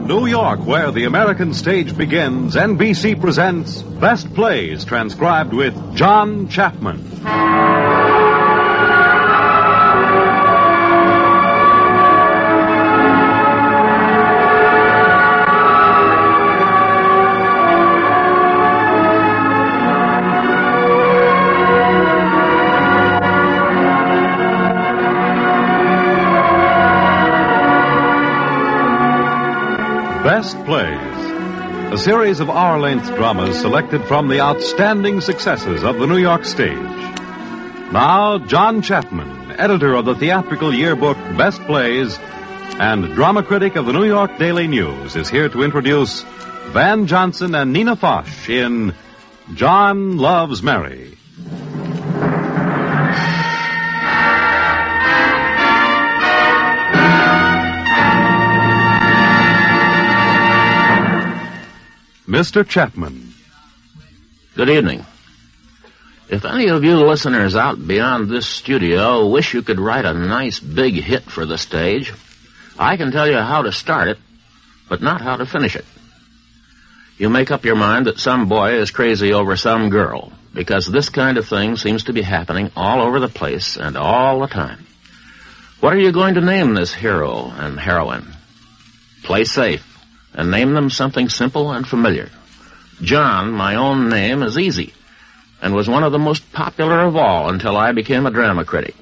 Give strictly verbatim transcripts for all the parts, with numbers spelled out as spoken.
New York, where the American stage begins, N B C presents Best Plays, transcribed with John Chapman. Best Plays, a series of hour-length dramas selected from the outstanding successes of the New York stage. Now, John Chapman, editor of the theatrical yearbook Best Plays and drama critic of the New York Daily News, is here to introduce Van Johnson and Nina Foch in John Loves Mary. Mister Chapman. Good evening. If any of you listeners out beyond this studio wish you could write a nice big hit for the stage, I can tell you how to start it, but not how to finish it. You make up your mind that some boy is crazy over some girl, because this kind of thing seems to be happening all over the place and all the time. What are you going to name this hero and heroine? Play safe. And name them something simple and familiar. John, my own name, is easy, and was one of the most popular of all until I became a drama critic.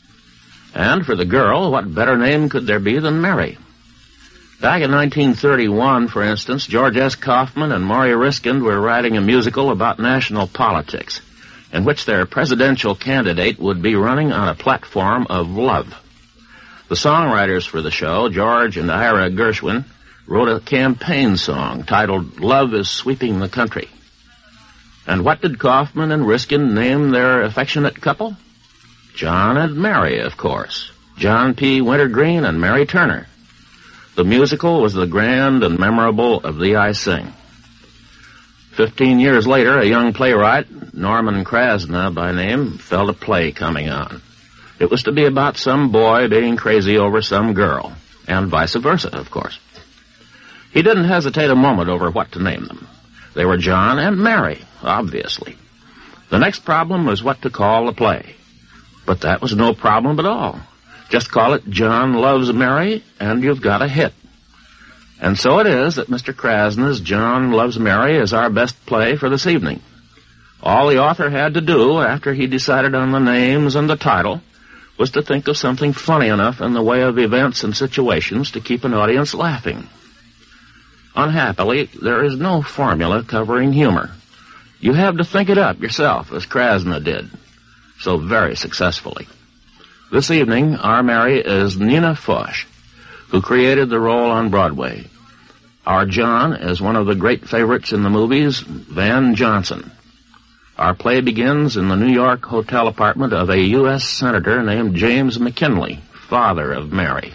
And for the girl, what better name could there be than Mary? Back in nineteen thirty-one, for instance, George S. Kaufman and Maury Riskind were writing a musical about national politics, in which their presidential candidate would be running on a platform of love. The songwriters for the show, George and Ira Gershwin, wrote a campaign song titled Love is Sweeping the Country. And what did Kaufman and Riskin name their affectionate couple? John and Mary, of course. John P. Wintergreen and Mary Turner. The musical was the grand and memorable of Thee I Sing. Fifteen years later, a young playwright, Norman Krasna by name, felt a play coming on. It was to be about some boy being crazy over some girl, and vice versa, of course. He didn't hesitate a moment over what to name them. They were John and Mary, obviously. The next problem was what to call the play. But that was no problem at all. Just call it John Loves Mary, and you've got a hit. And so it is that Mister Krasna's John Loves Mary is our best play for this evening. All the author had to do, after he decided on the names and the title, was to think of something funny enough in the way of events and situations to keep an audience laughing. Unhappily, there is no formula covering humor. You have to think it up yourself, as Krasna did, so very successfully. This evening, our Mary is Nina Foch, who created the role on Broadway. Our John is one of the great favorites in the movies, Van Johnson. Our play begins in the New York hotel apartment of a U S senator named James McKinley, father of Mary.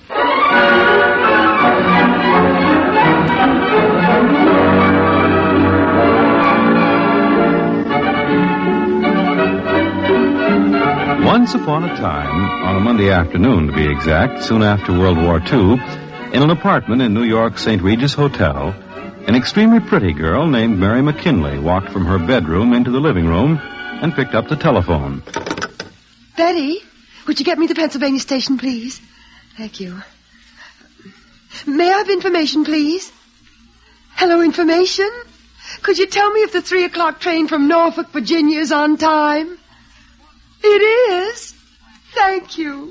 Once upon a time, on a Monday afternoon to be exact, soon after World War Two, in an apartment in New York's Saint Regis Hotel, an extremely pretty girl named Mary McKinley walked from her bedroom into the living room and picked up the telephone. Betty, would you get me the Pennsylvania station, please? Thank you. May I have information, please? Hello, information? Could you tell me if the three o'clock train from Norfolk, Virginia is on time? It is? Thank you.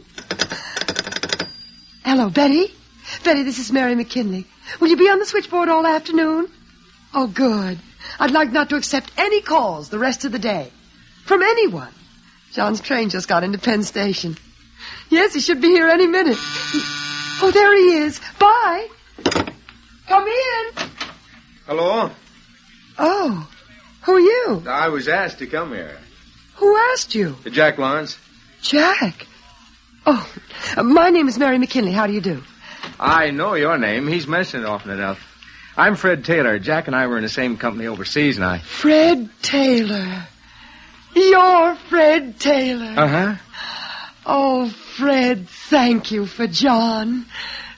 Hello, Betty? Betty, this is Mary McKinley. Will you be on the switchboard all afternoon? Oh, good. I'd like not to accept any calls the rest of the day. From anyone. John's train just got into Penn Station. Yes, he should be here any minute. He... Oh, there he is. Bye. Come in. Hello? Oh, who are you? I was asked to come here. Who asked you? Jack Lawrence. Jack? Oh, uh, my name is Mary McKinley. How do you do? I know your name. He's mentioned it often enough. I'm Fred Taylor. Jack and I were in the same company overseas, and I... Fred Taylor. You're Fred Taylor. Uh-huh. Oh, Fred, thank you for John.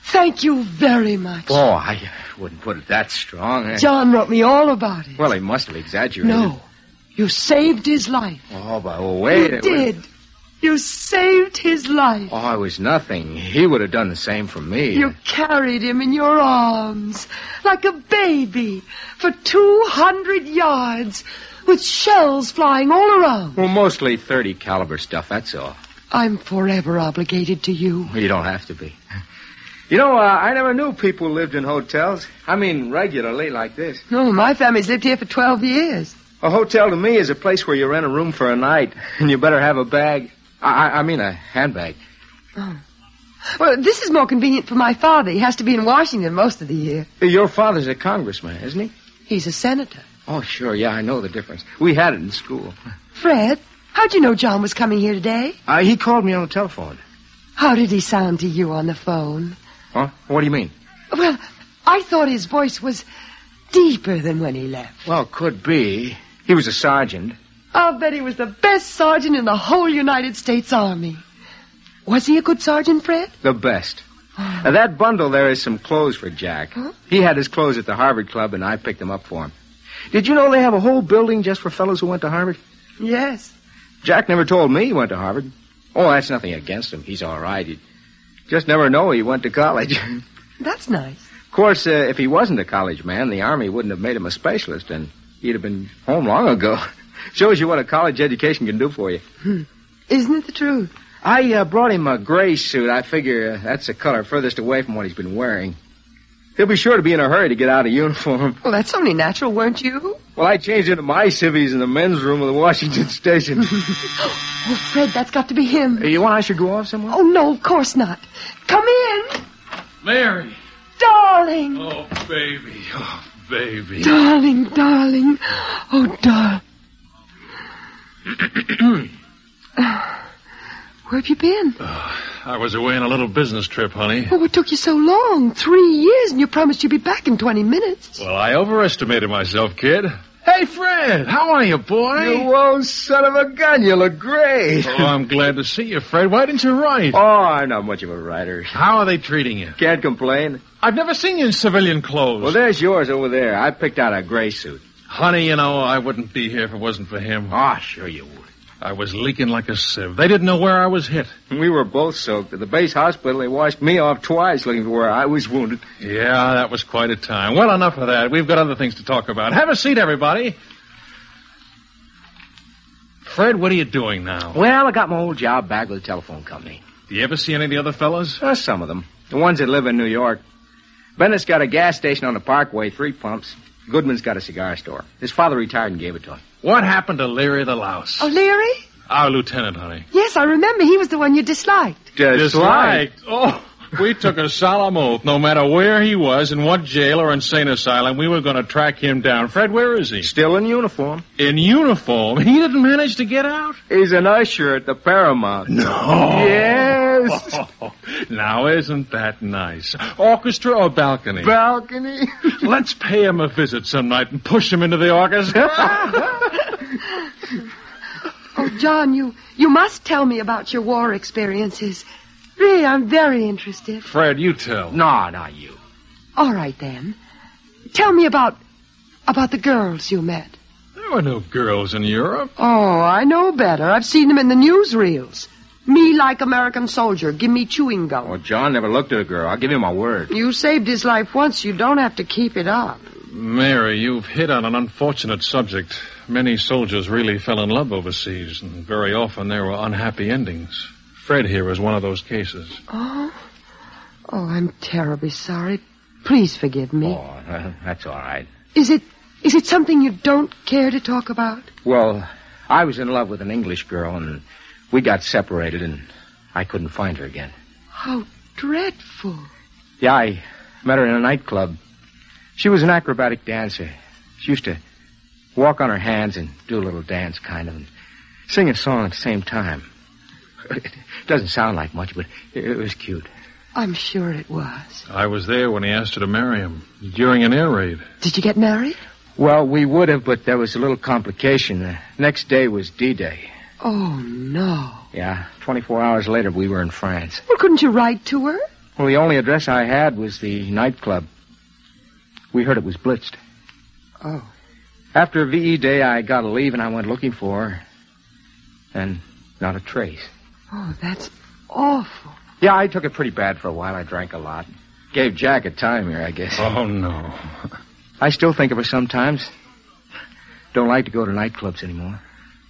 Thank you very much. Oh, I wouldn't put it that strong. John wrote me all about it. Well, he must have exaggerated. No. You saved his life. Oh, but oh, wait. You did. Wait. You saved his life. Oh, it was nothing. He would have done the same for me. You carried him in your arms like a baby for two hundred yards with shells flying all around. Well, mostly thirty caliber stuff, that's all. I'm forever obligated to you. You don't have to be. You know, uh, I never knew people lived in hotels. I mean, regularly like this. No, my family's lived here for twelve years. A hotel to me is a place where you rent a room for a night, and you better have a bag. I, I mean a handbag. Oh. Well, this is more convenient for my father. He has to be in Washington most of the year. Your father's a congressman, isn't he? He's a senator. Oh, sure, yeah, I know the difference. We had it in school. Fred, how'd you know John was coming here today? Uh, he called me on the telephone. How did he sound to you on the phone? Huh? What do you mean? Well, I thought his voice was deeper than when he left. Well, could be. He was a sergeant. I'll bet he was the best sergeant in the whole United States Army. Was he a good sergeant, Fred? The best. Oh. Now, that bundle there is some clothes for Jack. Huh? He had his clothes at the Harvard Club, and I picked them up for him. Did you know they have a whole building just for fellows who went to Harvard? Yes. Jack never told me he went to Harvard. Oh, that's nothing against him. He's all right. He'd just never know he went to college. That's nice. Of course, uh, if he wasn't a college man, the Army wouldn't have made him a specialist, and he'd have been home long ago. Shows you what a college education can do for you. Hmm. Isn't it the truth? I uh, brought him a gray suit. I figure uh, that's the color furthest away from what he's been wearing. He'll be sure to be in a hurry to get out of uniform. Well, that's only natural, weren't you? Well, I changed into my civvies in the men's room of the Washington Station. Oh, Fred, that's got to be him. Hey, you want I should go off somewhere? Oh, no, of course not. Come in. Mary. Darling. Oh, baby. Oh, baby. Darling, darling. Oh, darling. Where have you been? Uh, I was away on a little business trip, honey. Oh, what took you so long? Three years, and you promised you'd be back in twenty minutes. Well, I overestimated myself, kid. Hey, Fred, how are you, boy? You old son of a gun, you look great. Oh, I'm glad to see you, Fred. Why didn't you write? Oh, I'm not much of a writer. How are they treating you? Can't complain. I've never seen you in civilian clothes. Well, there's yours over there. I picked out a gray suit. Honey, you know, I wouldn't be here if it wasn't for him. Ah, oh, sure you would. I was leaking like a sieve. They didn't know where I was hit. We were both soaked. At the base hospital, they washed me off twice looking for where I was wounded. Yeah, that was quite a time. Well, enough of that. We've got other things to talk about. Have a seat, everybody. Fred, what are you doing now? Well, I got my old job back with the telephone company. Do you ever see any of the other fellas? Uh, some of them. The ones that live in New York. Bennett's got a gas station on the Parkway, three pumps. Goodman's got a cigar store. His father retired and gave it to him. What happened to Leary the Louse? Oh, Leary? Our lieutenant, honey. Yes, I remember. He was the one you disliked. Disliked? Oh, we took a solemn oath. No matter where he was, in what jail or insane asylum, we were going to track him down. Fred, where is he? Still in uniform. In uniform? He didn't manage to get out? He's an usher at the Paramount. No. Yes. Oh, now, isn't that nice? Orchestra or balcony? Balcony. Let's pay him a visit some night and push him into the orchestra. Oh, John, you, you must tell me about your war experiences. Really, I'm very interested. Fred, you tell. No, not you. All right, then. Tell me about, about the girls you met. There were no girls in Europe. Oh, I know better. I've seen them in the newsreels. Me like American soldier. Give me chewing gum. Well, John never looked at a girl. I'll give you my word. You saved his life once. You don't have to keep it up. Mary, you've hit on an unfortunate subject. Many soldiers really fell in love overseas, and very often there were unhappy endings. Fred here was one of those cases. Oh? Oh, I'm terribly sorry. Please forgive me. Oh, uh, that's all right. Is it, is it something you don't care to talk about? Well, I was in love with an English girl, and we got separated, and I couldn't find her again. How dreadful. Yeah, I met her in a nightclub. She was an acrobatic dancer. She used to walk on her hands and do a little dance, kind of, and sing a song at the same time. It doesn't sound like much, but it was cute. I'm sure it was. I was there when he asked her to marry him, during an air raid. Did you get married? Well, we would have, but there was a little complication. The next day was D-Day. Oh, no. Yeah, twenty-four hours later, we were in France. Well, couldn't you write to her? Well, the only address I had was the nightclub. We heard it was blitzed. Oh. After V E Day, I got a leave and I went looking for her. And not a trace. Oh, that's awful. Yeah, I took it pretty bad for a while. I drank a lot. Gave Jack a time here, I guess. Oh, no. I still think of her sometimes. Don't like to go to nightclubs anymore.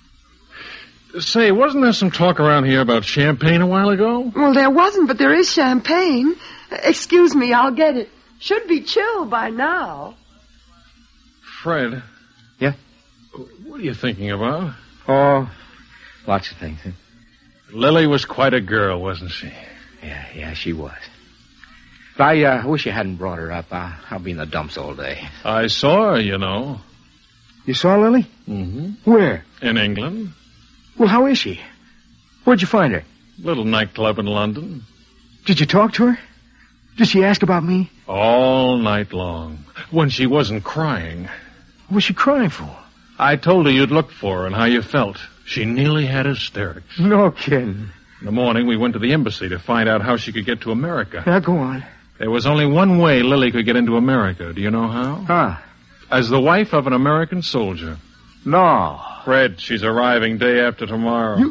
Say, wasn't there some talk around here about champagne a while ago? Well, there wasn't, but there is champagne. Excuse me, I'll get it. Should be chilled by now. Fred. Yeah? What are you thinking about? Oh, lots of things. Lily was quite a girl, wasn't she? Yeah, yeah, she was. But I uh, wish you hadn't brought her up. Uh, I'll be in the dumps all day. I saw her, you know. You saw Lily? Mm-hmm. Where? In England. Well, how is she? Where'd you find her? Little nightclub in London. Did you talk to her? Did she ask about me? All night long. When she wasn't crying. What was she crying for? I told her you'd look for her and how you felt. She nearly had hysterics. No kidding. In the morning, we went to the embassy to find out how she could get to America. Now, go on. There was only one way Lily could get into America. Do you know how? Huh? As the wife of an American soldier. No. Fred, she's arriving day after tomorrow. You...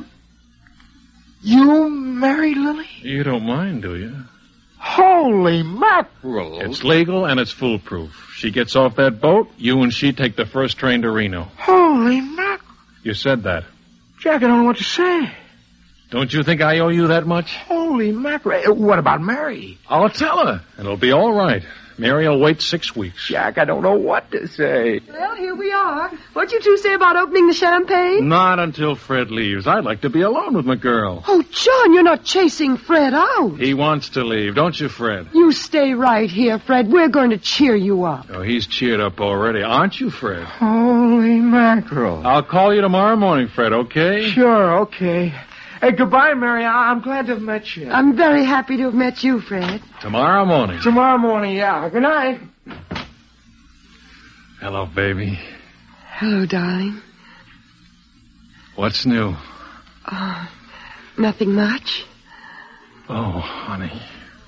You married Lily? You don't mind, do you? Holy mackerel. It's legal and it's foolproof. She gets off that boat, you and she take the first train to Reno. Holy mackerel. You said that. Jack, I don't know what to say. Don't you think I owe you that much? Holy mackerel. What about Mary? I'll tell her. It'll be all right. Mary will wait six weeks. Jack, I don't know what to say. Well, here we are. What'd you two say about opening the champagne? Not until Fred leaves. I'd like to be alone with my girl. Oh, John, you're not chasing Fred out. He wants to leave, don't you, Fred? You stay right here, Fred. We're going to cheer you up. Oh, he's cheered up already. Aren't you, Fred? Holy mackerel. I'll call you tomorrow morning, Fred, okay? Sure, okay. Hey, goodbye, Mary. I- I'm glad to have met you. I'm very happy to have met you, Fred. Tomorrow morning. Tomorrow morning, yeah. Good night. Hello, baby. Hello, darling. What's new? Oh, nothing much. Oh, honey.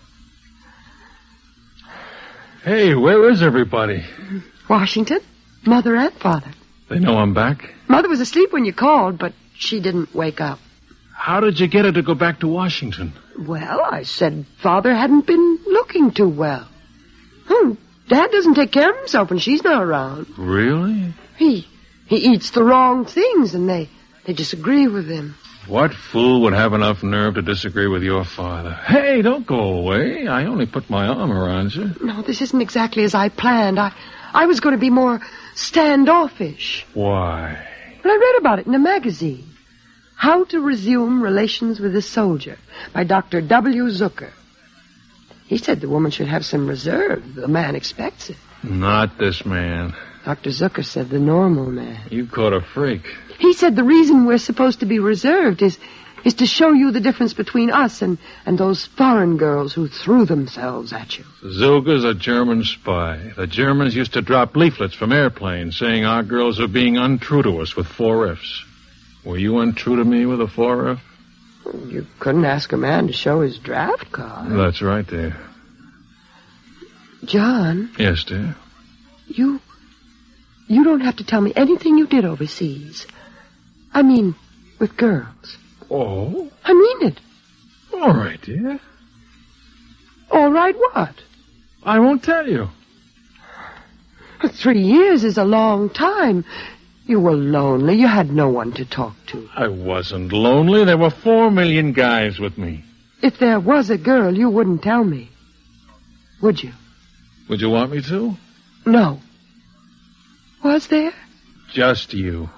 Hey, where is everybody? Washington, Mother and Father. They know I'm back? Mother was asleep when you called, but she didn't wake up. How did you get her to go back to Washington? Well, I said Father hadn't been looking too well. Hmm, Dad doesn't take care of himself when she's not around. Really? He he eats the wrong things, and they, they disagree with him. What fool would have enough nerve to disagree with your father? Hey, don't go away. I only put my arm around you. No, this isn't exactly as I planned. I, I was going to be more standoffish. Why? But I read about it in a magazine. How to Resume Relations with a Soldier by Doctor W. Zucker. He said the woman should have some reserve. The man expects it. Not this man. Doctor Zucker said the normal man. You caught a freak. He said the reason we're supposed to be reserved is is to show you the difference between us and, and those foreign girls who threw themselves at you. Zuger's a German spy. The Germans used to drop leaflets from airplanes saying our girls are being untrue to us with four Fs. Were you untrue to me with a four F? You couldn't ask a man to show his draft card. That's right, dear. John. Yes, dear? You... You don't have to tell me anything you did overseas. I mean, with girls. Oh? I mean it. All right, dear. All right what? I won't tell you. Three years is a long time. You were lonely. You had no one to talk to. I wasn't lonely. There were four million guys with me. If there was a girl, you wouldn't tell me. Would you? Would you want me to? No. Was there? Just you.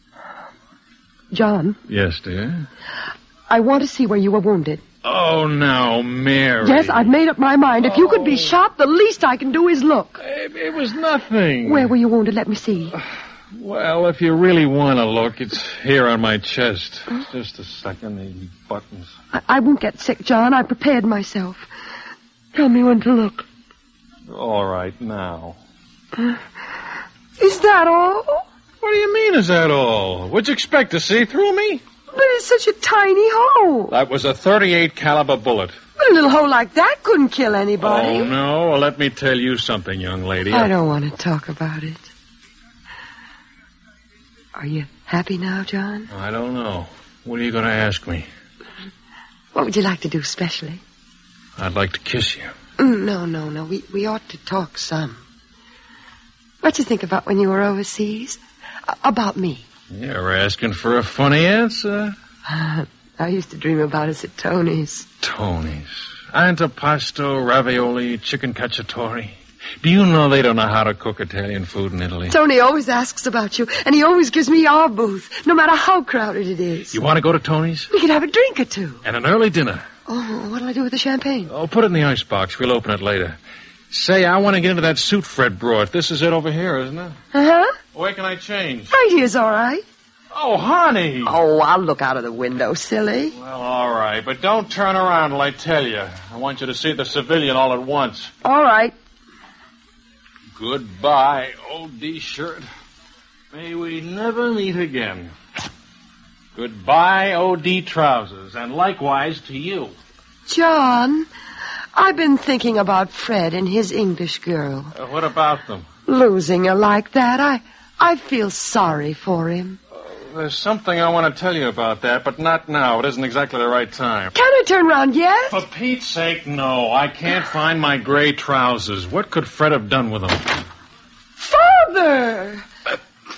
John? Yes, dear? I want to see where you were wounded. Oh, now, Mary. Yes, I've made up my mind. If oh. you could be shot, the least I can do is look. It, it was nothing. Where were you wounded? Let me see. Well, if you really want to look, it's here on my chest. Just a second, the buttons. I, I won't get sick, John. I prepared myself. Tell me when to look. All right, now. Uh, is that all? What do you mean, is that all? What'd you expect, to see through me? But it's such a tiny hole. That was a thirty-eight caliber bullet. But But a little hole like that couldn't kill anybody. Oh, no. Well, let me tell you something, young lady. I don't want to talk about it. Are you happy now, John? I don't know. What are you going to ask me? What would you like to do specially? I'd like to kiss you. Mm, no, no, no. We, we ought to talk some. What'd you think about when you were overseas? Uh, about me. You're asking for a funny answer. I used to dream about us at Tony's. Tony's. Antipasto, ravioli, chicken cacciatore. Do you know they don't know how to cook Italian food in Italy? Tony always asks about you, and he always gives me our booth, no matter how crowded it is. You want to go to Tony's? We could have a drink or two. And an early dinner. Oh, what'll I do with the champagne? Oh, put it in the icebox. We'll open it later. Say, I want to get into that suit Fred brought. This is it over here, isn't it? Uh-huh. Where can I change? Right here's all right. Oh, honey. Oh, I'll look out of the window, silly. Well, all right, but don't turn around till I tell you. I want you to see the civilian all at once. All right. Goodbye, O D shirt. May we never meet again. Goodbye, O D trousers, and likewise to you. John, I've been thinking about Fred and his English girl. Uh, what about them? Losing her like that, I, I feel sorry for him. There's something I want to tell you about that, but not now. It isn't exactly the right time. Can I turn around yet? For Pete's sake, no. I can't find my gray trousers. What could Fred have done with them? Father! Uh,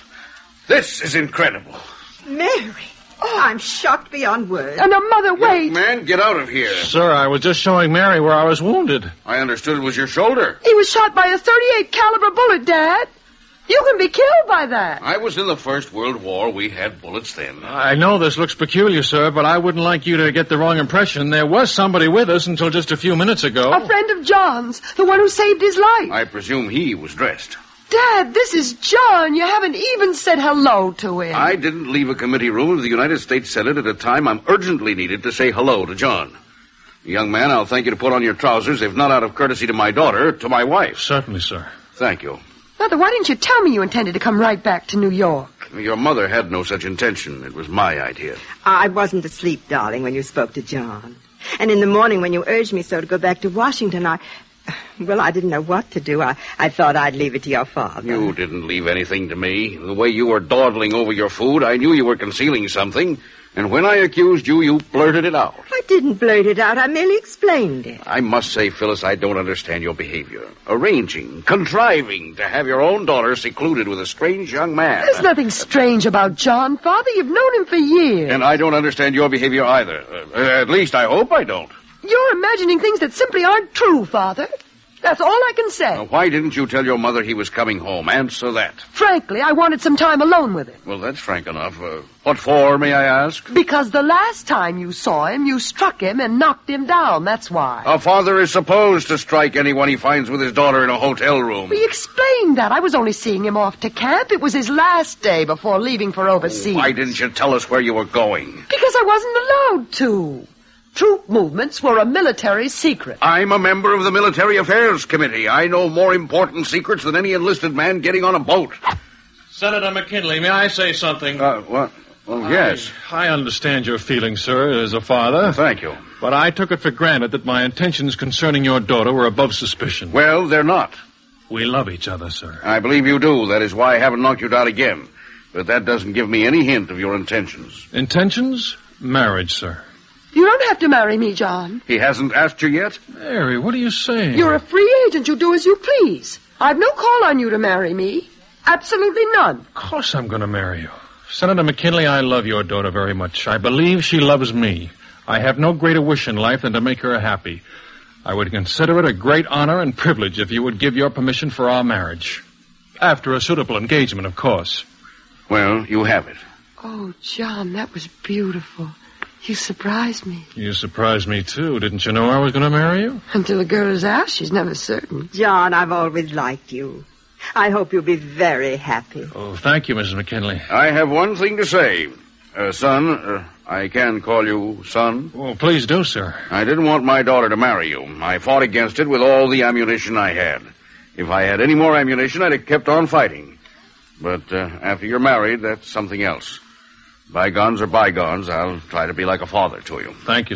this is incredible. Mary, oh, I'm shocked beyond words. And a mother, wait. Young man, get out of here. Sir, I was just showing Mary where I was wounded. I understood it was your shoulder. He was shot by a thirty-eight caliber bullet, Dad. You can be killed by that. I was in the First World War. We had bullets then. I know this looks peculiar, sir, but I wouldn't like you to get the wrong impression. There was somebody with us until just a few minutes ago. A friend of John's, the one who saved his life. I presume he was dressed. Dad, this is John. You haven't even said hello to him. I didn't leave a committee room of the United States Senate at a time I'm urgently needed to say hello to John. Young man, I'll thank you to put on your trousers, if not out of courtesy to my daughter, to my wife. Certainly, sir. Thank you. Mother, why didn't you tell me you intended to come right back to New York? Your mother had no such intention. It was my idea. I wasn't asleep, darling, when you spoke to John. And in the morning when you urged me so to go back to Washington, I... Well, I didn't know what to do. I, I thought I'd leave it to your father. You didn't leave anything to me. The way you were dawdling over your food, I knew you were concealing something. And when I accused you, you blurted it out. I didn't blurt it out. I merely explained it. I must say, Phyllis, I don't understand your behavior. Arranging, contriving to have your own daughter secluded with a strange young man. There's nothing strange about John, Father. You've known him for years. And I don't understand your behavior either. Uh, at least I hope I don't. You're imagining things that simply aren't true, Father. That's all I can say. Now, why didn't you tell your mother he was coming home? Answer that. Frankly, I wanted some time alone with him. Well, that's frank enough. Uh, what for, may I ask? Because the last time you saw him, you struck him and knocked him down. That's why. A father is supposed to strike anyone he finds with his daughter in a hotel room. We explained that. I was only seeing him off to camp. It was his last day before leaving for overseas. Why didn't you tell us where you were going? Because I wasn't allowed to. Troop movements were a military secret. I'm a member of the Military Affairs Committee. I know more important secrets than any enlisted man getting on a boat. Senator McKinley, may I say something? Uh, what? Oh, yes. I, I understand your feelings, sir, as a father. Well, thank you. But I took it for granted that my intentions concerning your daughter were above suspicion. Well, they're not. We love each other, sir. I believe you do. That is why I haven't knocked you down again. But that doesn't give me any hint of your intentions. Intentions? Marriage, sir. You don't have to marry me, John. He hasn't asked you yet? Mary, what are you saying? You're a free agent. You do as you please. I've no call on you to marry me. Absolutely none. Of course I'm going to marry you. Senator McKinley, I love your daughter very much. I believe she loves me. I have no greater wish in life than to make her happy. I would consider it a great honor and privilege if you would give your permission for our marriage. After a suitable engagement, of course. Well, you have it. Oh, John, that was beautiful. You surprised me. You surprised me, too. Didn't you know I was going to marry you? Until a girl is asked, she's never certain. John, I've always liked you. I hope you'll be very happy. Oh, thank you, Missus McKinley. I have one thing to say. Uh, son, uh, I can call you son. Oh, please do, sir. I didn't want my daughter to marry you. I fought against it with all the ammunition I had. If I had any more ammunition, I'd have kept on fighting. But uh, after you're married, that's something else. Bygones are bygones. I'll try to be like a father to you. Thank you, sir.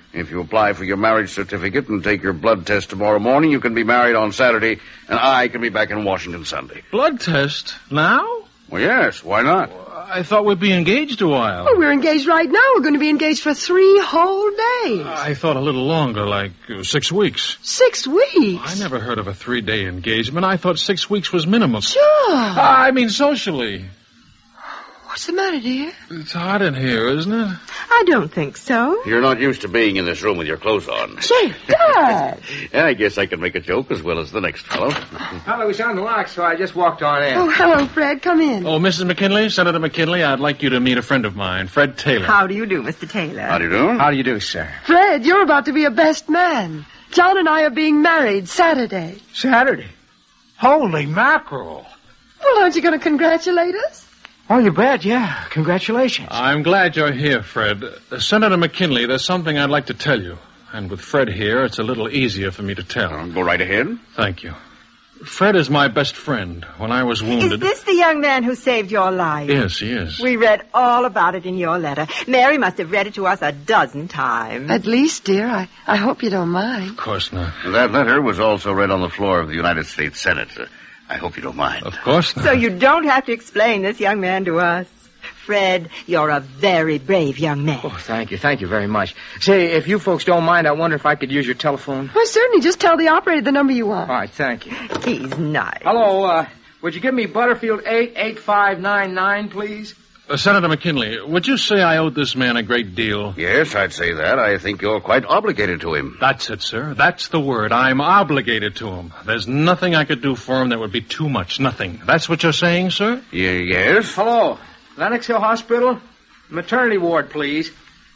If you apply for your marriage certificate and take your blood test tomorrow morning, you can be married on Saturday, and I can be back in Washington Sunday. Blood test? Now? Well, yes. Why not? I thought we'd be engaged a while. Oh, we're engaged right now. We're going to be engaged for three whole days. I thought a little longer, like uh, six weeks. Six weeks? I never heard of a three-day engagement. I thought six weeks was minimum. Sure. I mean, socially. What's the matter, dear? It's hot in here, isn't it? I don't think so. You're not used to being in this room with your clothes on. Say, Dad! Yeah, I guess I can make a joke as well as the next fellow. Well, it was on the lock, so I just walked on in. Oh, hello, Fred. Come in. Oh, Missus McKinley, Senator McKinley, I'd like you to meet a friend of mine, Fred Taylor. How do you do, Mister Taylor? How do you do? How do you do, sir? Fred, you're about to be a best man. John and I are being married Saturday. Saturday. Holy mackerel. Well, aren't you going to congratulate us? Oh, you bet, yeah. Congratulations. I'm glad you're here, Fred. Uh, Senator McKinley, there's something I'd like to tell you. And with Fred here, it's a little easier for me to tell. Uh, go right ahead. Thank you. Fred is my best friend. When I was wounded... Is this the young man who saved your life? Yes, he is. We read all about it in your letter. Mary must have read it to us a dozen times. At least, dear, I, I hope you don't mind. Of course not. That letter was also read on the floor of the United States Senate. Uh, I hope you don't mind. Of course not. So you don't have to explain this young man to us. Fred, you're a very brave young man. Oh, thank you. Thank you very much. Say, if you folks don't mind, I wonder if I could use your telephone. Well, certainly. Just tell the operator the number you want. All right, thank you. He's nice. Hello, uh, would you give me Butterfield eight eight five nine nine, please? Uh, Senator McKinley, would you say I owed this man a great deal? Yes, I'd say that. I think you're quite obligated to him. That's it, sir. That's the word. I'm obligated to him. There's nothing I could do for him that would be too much. Nothing. That's what you're saying, sir? Y- yes? Hello, Lenox Hill Hospital? Maternity ward, please.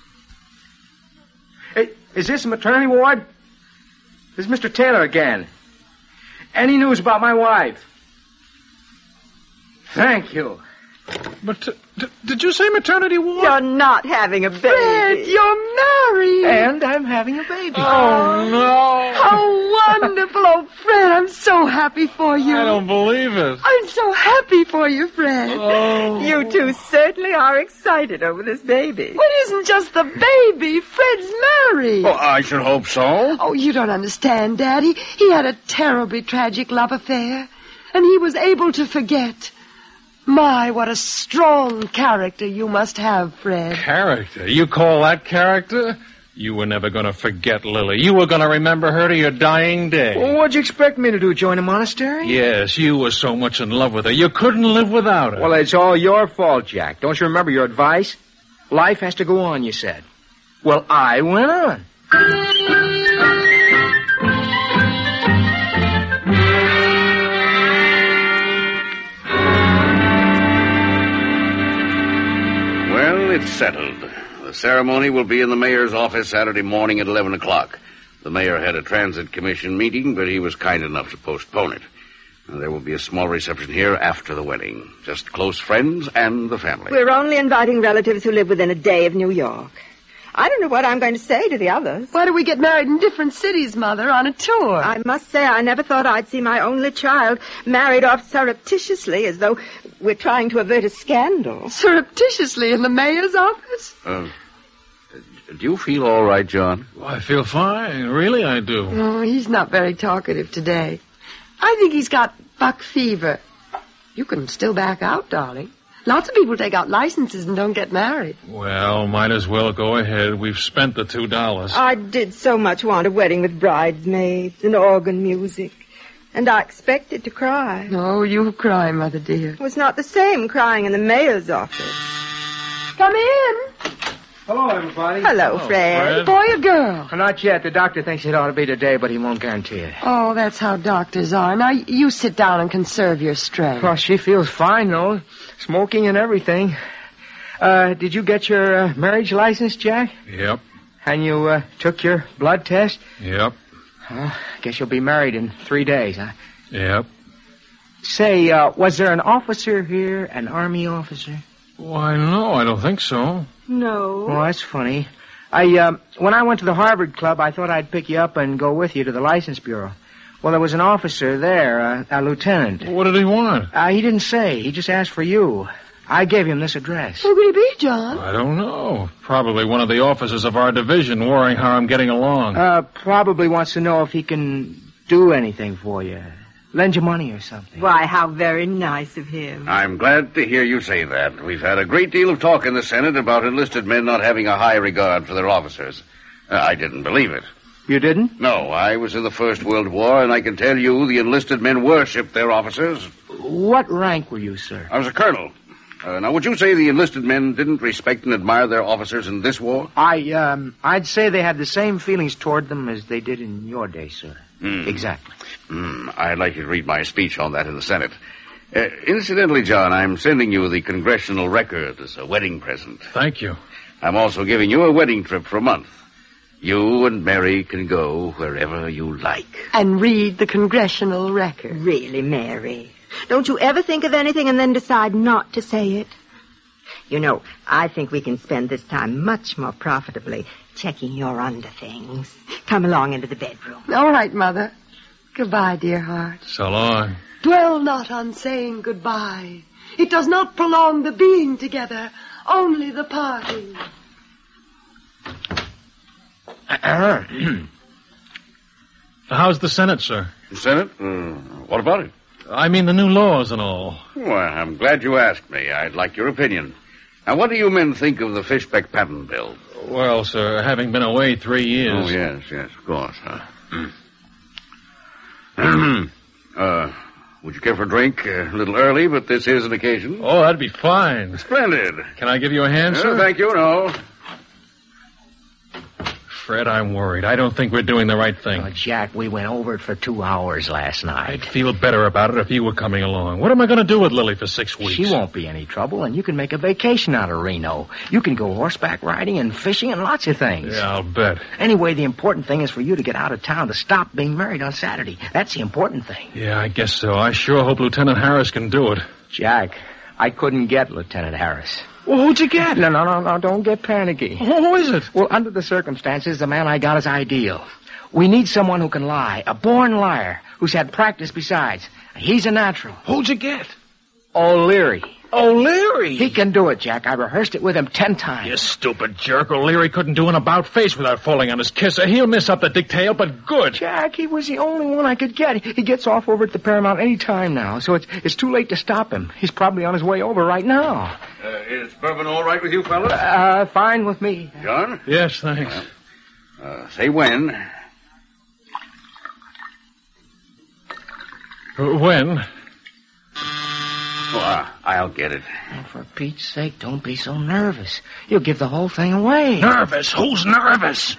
Hey, is this a maternity ward? This is Mister Taylor again. Any news about my wife? Thank you. But t- t- did you say maternity ward? You're not having a baby. Fred, you're married. And I'm having a baby. Oh, no. How wonderful. Oh, Fred, I'm so happy for you. I don't believe it. I'm so happy for you, Fred. Oh. You two certainly are excited over this baby. Well, it isn't just the baby. Fred's married. Oh, I should hope so. Oh, you don't understand, Daddy. He had a terribly tragic love affair, and he was able to forget. My, what a strong character you must have, Fred. Character? You call that character? You were never going to forget Lily. You were going to remember her to your dying day. Well, what'd you expect me to do, join a monastery? Yes, you were so much in love with her. You couldn't live without her. Well, it's all your fault, Jack. Don't you remember your advice? Life has to go on, you said. Well, I went on. Well, it's settled. The ceremony will be in the mayor's office Saturday morning at eleven o'clock. The mayor had a transit commission meeting, but he was kind enough to postpone it. And there will be a small reception here after the wedding. Just close friends and the family. We're only inviting relatives who live within a day of New York. I don't know what I'm going to say to the others. Why do we get married in different cities, Mother, on a tour? I must say I never thought I'd see my only child married off surreptitiously as though we're trying to avert a scandal. Surreptitiously in the mayor's office? Uh, do you feel all right, John? Oh, I feel fine. Really, I do. Oh, he's not very talkative today. I think he's got buck fever. You can still back out, darling. Lots of people take out licenses and don't get married. Well, might as well go ahead. We've spent the two dollars. I did so much want a wedding with bridesmaids and organ music. And I expected to cry. Oh, you cry, Mother dear. It was not the same crying in the mayor's office. Come in. Hello, everybody. Hello, Hello, Fred. Fred. Boy or girl? Well, not yet. The doctor thinks it ought to be today, but he won't guarantee it. Oh, that's how doctors are. Now, you sit down and conserve your strength. Well, she feels fine, though. Smoking and everything. Uh, did you get your uh, marriage license, Jack? Yep, And you uh, took your blood test? yep, Well, guess you'll be married in three days, huh? yep. Say, uh, was there an officer here, an army officer? Why, no, I don't think so. No. Oh, that's funny. I, uh, when I went to the Harvard Club, I thought I'd pick you up and go with you to the license bureau. Well, there was an officer there, uh, a lieutenant. What did he want? Uh, he didn't say. He just asked for you. I gave him this address. Who could he be, John? I don't know. Probably one of the officers of our division worrying how I'm getting along. Uh, probably wants to know if he can do anything for you. Lend you money or something. Why, how very nice of him. I'm glad to hear you say that. We've had a great deal of talk in the Senate about enlisted men not having a high regard for their officers. Uh, I didn't believe it. You didn't? No, I was in the First World War, and I can tell you the enlisted men worshipped their officers. What rank were you, sir? I was a colonel. Uh, now, would you say the enlisted men didn't respect and admire their officers in this war? I, um, I'd say they had the same feelings toward them as they did in your day, sir. Mm. Exactly. Mm, I'd like you to read my speech on that in the Senate. Uh, incidentally, John, I'm sending you the Congressional Record as a wedding present. Thank you. I'm also giving you a wedding trip for a month. You and Mary can go wherever you like. And read the Congressional Record. Really, Mary? Don't you ever think of anything and then decide not to say it? You know, I think we can spend this time much more profitably checking your underthings. Come along into the bedroom. All right, Mother. Goodbye, dear heart. So long. Dwell not on saying goodbye. It does not prolong the being together, only the parting. How's the Senate, sir? The Senate? Uh, what about it? I mean the new laws and all. Well, I'm glad you asked me. I'd like your opinion. Now, what do you men think of the Fishbeck patent bill? Well, sir, having been away three years... Oh, yes, yes, of course. Uh, uh, would you care for a drink? Uh, a little early, but this is an occasion. Oh, that'd be fine. Splendid. Can I give you a hand, Uh, sir? thank you, no. Fred, I'm worried. I don't think we're doing the right thing. Oh, Jack, we went over it for two hours last night. I'd feel better about it if you were coming along. What am I going to do with Lily for six weeks? She won't be any trouble, and you can make a vacation out of Reno. You can go horseback riding and fishing and lots of things. Yeah, I'll bet. Anyway, the important thing is for you to get out of town to stop being married on Saturday. That's the important thing. Yeah, I guess so. I sure hope Lieutenant Harris can do it. Jack, I couldn't get Lieutenant Harris. Well, who'd you get? No, no, no, no, don't get panicky. Who is it? Well, under the circumstances, the man I got is ideal. We need someone who can lie, a born liar, who's had practice besides. He's a natural. Who'd you get? O'Leary. O'Leary? He can do it, Jack. I rehearsed it with him ten times. You stupid jerk. O'Leary couldn't do an about-face without falling on his kisser. He'll miss up the detail, but good. Jack, he was the only one I could get. He gets off over at the Paramount any time now, so it's it's too late to stop him. He's probably on his way over right now. Uh, is bourbon all right with you, fellas? Uh, fine with me. John? Yes, thanks. Uh, say when. Uh, when? Oh, uh, I'll get it. Oh, for Pete's sake, don't be so nervous. You'll give the whole thing away. Nervous? Who's nervous?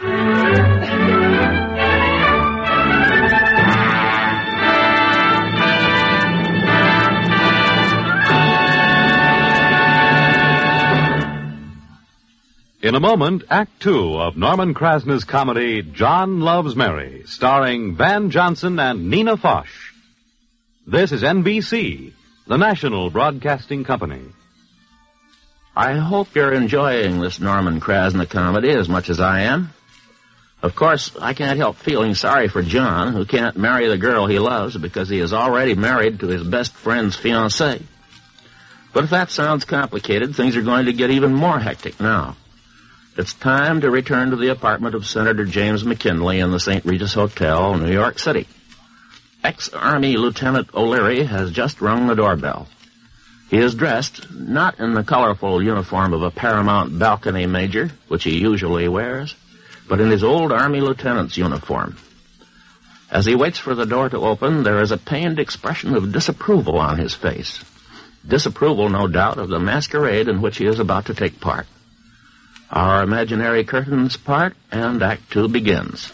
In a moment, Act Two of Norman Krasna's comedy, John Loves Mary, starring Van Johnson and Nina Foch. This is N B C, the national broadcasting company. I hope you're enjoying this Norman Krasna comedy as much as I am. Of course, I can't help feeling sorry for John, who can't marry the girl he loves because he is already married to his best friend's fiancée. But if that sounds complicated, things are going to get even more hectic now. It's time to return to the apartment of Senator James McKinley in the Saint Regis Hotel, New York City. Ex-Army Lieutenant O'Leary has just rung the doorbell. He is dressed not in the colorful uniform of a Paramount balcony major, which he usually wears, but in his old Army lieutenant's uniform. As he waits for the door to open, there is a pained expression of disapproval on his face. Disapproval, no doubt, of the masquerade in which he is about to take part. Our imaginary curtains part, and Act Two begins.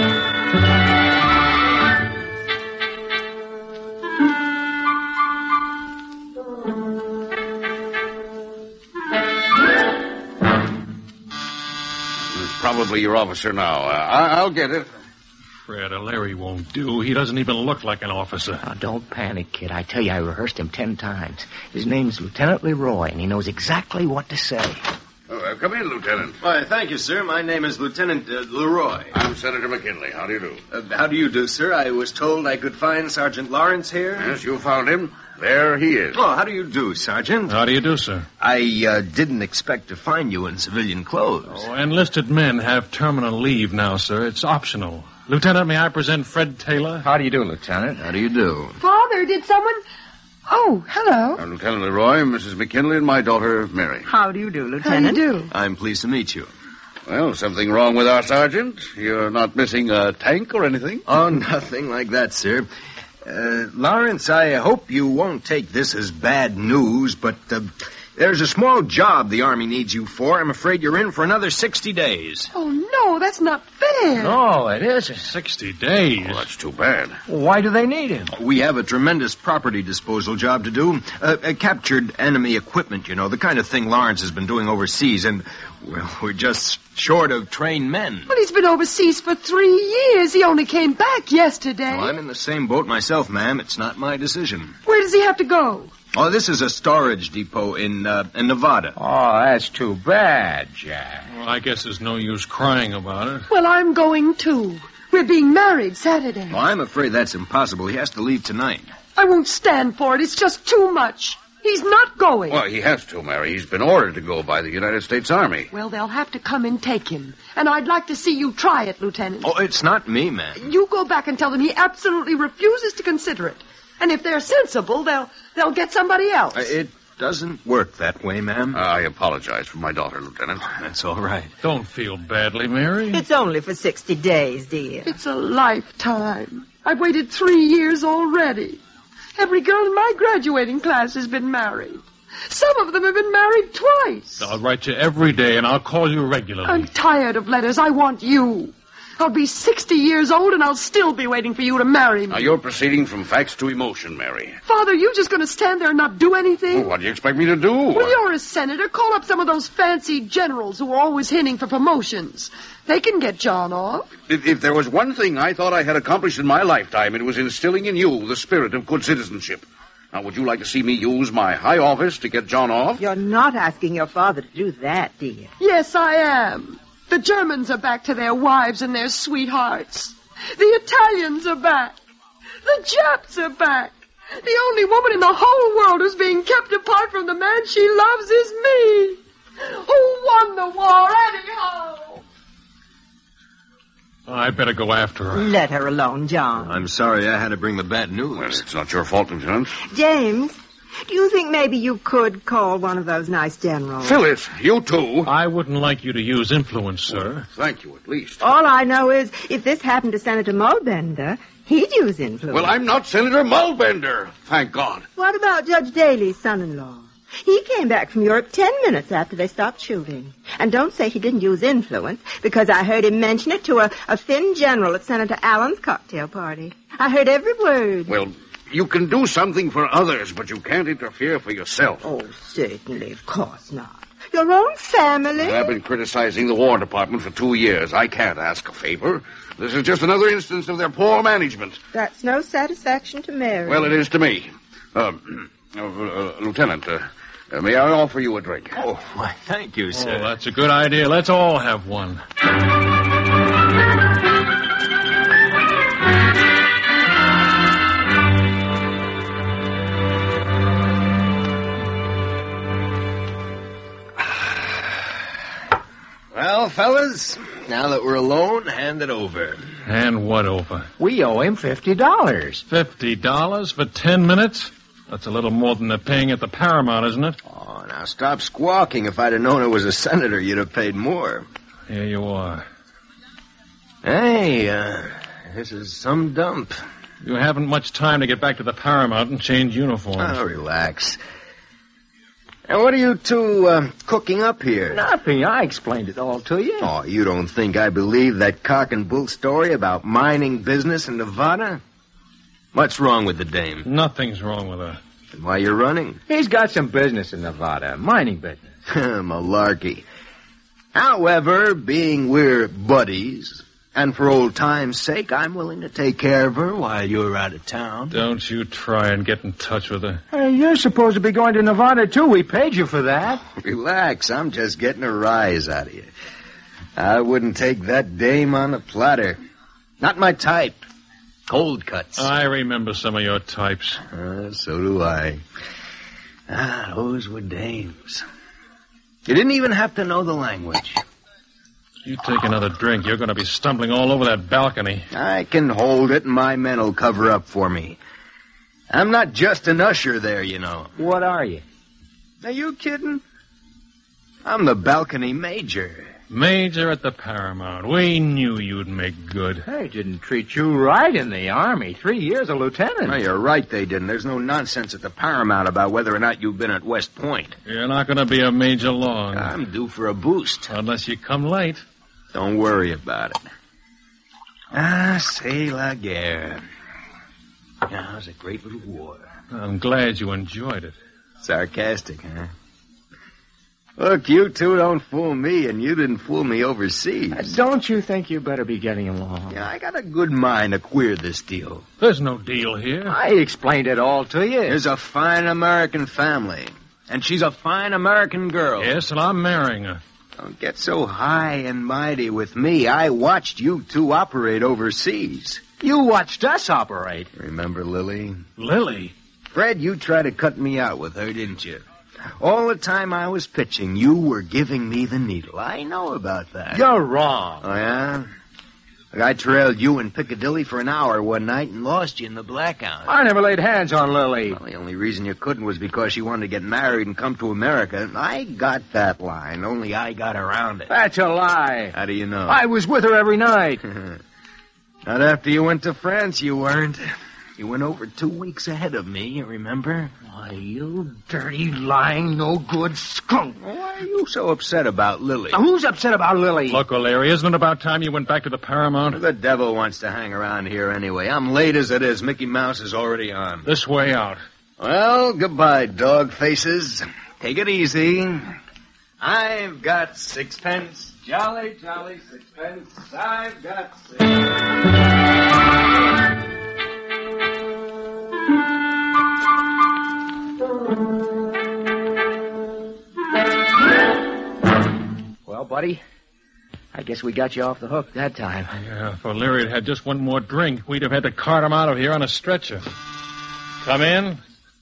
Probably your officer now. Uh, I- I'll get it. Fred, O'Leary won't do. He doesn't even look like an officer. Now, don't panic, kid. I tell you, I rehearsed him ten times. His name's Lieutenant Leroy, and he knows exactly what to say. Oh, uh, come in, Lieutenant. Why, thank you, sir. My name is Lieutenant uh, Leroy. I'm Senator McKinley. How do you do? Uh, how do you do, sir? I was told I could find Sergeant Lawrence here. Yes, you found him. There he is. Oh, how do you do, Sergeant? How do you do, sir? I uh, didn't expect to find you in civilian clothes. Oh, enlisted men have terminal leave now, sir. It's optional. Lieutenant, may I present Fred Taylor? How do you do, Lieutenant? How do you do? Father, did someone... Oh, hello. Uh, Lieutenant Leroy, Missus McKinley, and my daughter, Mary. How do you do, How do Lieutenant? you do? I'm pleased to meet you. Well, something wrong with our sergeant? You're not missing a tank or anything? Oh, nothing like that, sir. Uh, Lawrence, I hope you won't take this as bad news, but uh, there's a small job the Army needs you for. I'm afraid you're in for another sixty days. Oh, no, that's not fair. No, it isn't. Sixty days. Well, that's too bad. Why do they need him? We have a tremendous property disposal job to do. Uh, uh, captured enemy equipment, you know, the kind of thing Lawrence has been doing overseas, and, well, we're just short of trained men. Well, he's been overseas for three years. He only came back yesterday. Well, I'm in the same boat myself, ma'am. It's not my decision. Where does he have to go? Oh, this is a storage depot in, uh, in Nevada. Oh, that's too bad, Jack. Well, I guess there's no use crying about it. Well, I'm going too. We're being married Saturday. Well, I'm afraid that's impossible. He has to leave tonight. I won't stand for it. It's just too much. He's not going. Well, he has to, Mary. He's been ordered to go by the United States Army. Well, they'll have to come and take him. And I'd like to see you try it, Lieutenant. Oh, it's not me, ma'am. You go back and tell them he absolutely refuses to consider it. And if they're sensible, they'll they'll get somebody else. Uh, it doesn't work that way, ma'am. Uh, I apologize for my daughter, Lieutenant. That's all right. Don't feel badly, Mary. It's only for sixty days, dear. It's a lifetime. I've waited three years already. Every girl in my graduating class has been married. Some of them have been married twice. I'll write you every day, and I'll call you regularly. I'm tired of letters. I want you. I'll be sixty years old, and I'll still be waiting for you to marry me. Now, you're proceeding from facts to emotion, Mary. Father, you just going to stand there and not do anything? Well, what do you expect me to do? Well, you're a senator. Call up some of those fancy generals who are always hinting for promotions. They can get John off. If, if there was one thing I thought I had accomplished in my lifetime, it was instilling in you the spirit of good citizenship. Now, would you like to see me use my high office to get John off? You're not asking your father to do that, dear. Yes, I am. The Germans are back to their wives and their sweethearts. The Italians are back. The Japs are back. The only woman in the whole world who's being kept apart from the man she loves is me. Who won the war anyhow? I better go after her. Let her alone, John. I'm sorry I had to bring the bad news. Well, it's not your fault, Lieutenant. James, do you think maybe you could call one of those nice generals? Phyllis, you too. I wouldn't like you to use influence, sir. Thank you, at least. All I know is if this happened to Senator Mulbender, he'd use influence. Well, I'm not Senator Mulbender, thank God. What about Judge Daly's son-in-law? He came back from Europe ten minutes after they stopped shooting. And don't say he didn't use influence, because I heard him mention it to a, a thin general at Senator Allen's cocktail party. I heard every word. Well, you can do something for others, but you can't interfere for yourself. Oh, certainly, of course not. Your own family? I've been criticizing the War Department for two years. I can't ask a favor. This is just another instance of their poor management. That's no satisfaction to Mary. Well, it is to me. Um, uh, uh, Lieutenant, uh, uh, may I offer you a drink? Oh, why, thank you, sir. Oh, that's a good idea. Let's all have one. Well, fellas, now that we're alone, hand it over. And what over? We owe him fifty dollars. Fifty dollars for ten minutes? That's a little more than they're paying at the Paramount, isn't it? Oh, now stop squawking. If I'd have known it was a senator, you'd have paid more. Here you are. Hey, uh, this is some dump. You haven't much time to get back to the Paramount and change uniforms. Oh, relax. And what are you two uh, cooking up here? Nothing. I explained it all to you. Oh, you don't think I believe that cock and bull story about mining business in Nevada? What's wrong with the dame? Nothing's wrong with her. And why you're running? He's got some business in Nevada, mining business. Malarkey. However, being we're buddies, and for old time's sake, I'm willing to take care of her while you're out of town. Don't you try and get in touch with her. Hey, you're supposed to be going to Nevada, too. We paid you for that. Relax, I'm just getting a rise out of you. I wouldn't take that dame on a platter. Not my type. Cold cuts. I remember some of your types. Uh, so do I. Ah, those were dames. You didn't even have to know the language. You take another drink, you're going to be stumbling all over that balcony. I can hold it, and my men will cover up for me. I'm not just an usher there, you know. What are you? Are you kidding? I'm the balcony major. Major at the Paramount. We knew you'd make good. They didn't treat you right in the Army. Three years a lieutenant. No, you're right, they didn't. There's no nonsense at the Paramount about whether or not you've been at West Point. You're not going to be a major long. I'm due for a boost. Unless you come late. Don't worry about it. Ah, c'est la guerre. Yeah, it was a great little war. I'm glad you enjoyed it. Sarcastic, huh? Look, you two don't fool me, and you didn't fool me overseas. Uh, don't you think you better be getting along? Yeah, I got a good mind to queer this deal. There's no deal here. I explained it all to you. There's a fine American family, and she's a fine American girl. Yes, and I'm marrying her. Don't get so high and mighty with me. I watched you two operate overseas. You watched us operate. Remember Lily? Lily? Fred, you tried to cut me out with her, didn't you? All the time I was pitching, you were giving me the needle. I know about that. You're wrong. Oh, yeah? Look, I trailed you in Piccadilly for an hour one night and lost you in the blackout. I never laid hands on Lily. Well, the only reason you couldn't was because she wanted to get married and come to America. I got that line, only I got around it. That's a lie. How do you know? I was with her every night. Not after you went to France, you weren't. You went over two weeks ahead of me, you remember? Why, you dirty, lying, no-good skunk. Why are you so upset about Lily? Now, who's upset about Lily? Look, O'Leary, isn't it about time you went back to the Paramount? The devil wants to hang around here anyway. I'm late as it is. Mickey Mouse is already on. This way out. Well, goodbye, dog faces. Take it easy. I've got sixpence. Jolly, jolly sixpence. I've got sixpence. Well, buddy, I guess we got you off the hook that time. Yeah, if O'Leary had had just one more drink, we'd have had to cart him out of here on a stretcher. Come in.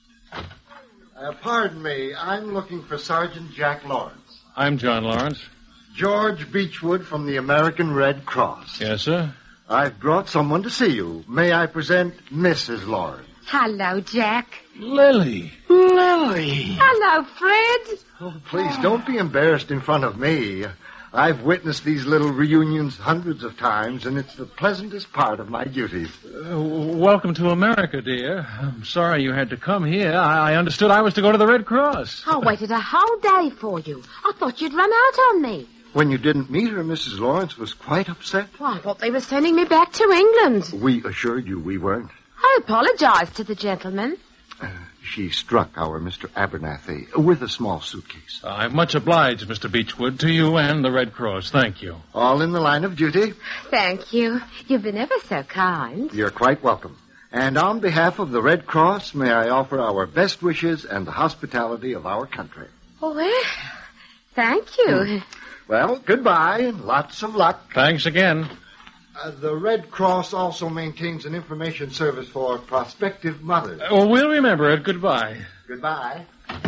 Uh, pardon me, I'm looking for Sergeant Jack Lawrence. I'm John Lawrence. George Beechwood from the American Red Cross. Yes, sir? I've brought someone to see you. May I present Missus Lawrence? Hello, Jack. Lily. Lily. Hello, Fred. Oh, please, don't be embarrassed in front of me. I've witnessed these little reunions hundreds of times, and it's the pleasantest part of my duties. Uh, welcome to America, dear. I'm sorry you had to come here. I, I understood I was to go to the Red Cross. I waited a whole day for you. I thought you'd run out on me. When you didn't meet her, Missus Lawrence was quite upset. Well, I thought they were sending me back to England. We assured you we weren't. I apologized to the gentleman. Uh, she struck our Mister Abernathy with a small suitcase. I'm much obliged, Mister Beechwood, to you and the Red Cross. Thank you. All in the line of duty. Thank you. You've been ever so kind. You're quite welcome. And on behalf of the Red Cross, may I offer our best wishes and the hospitality of our country. Oh, well, thank you. Hmm. Well, goodbye and lots of luck. Thanks again. Uh, the Red Cross also maintains an information service for prospective mothers. Uh, well, we'll remember it. Goodbye. Goodbye.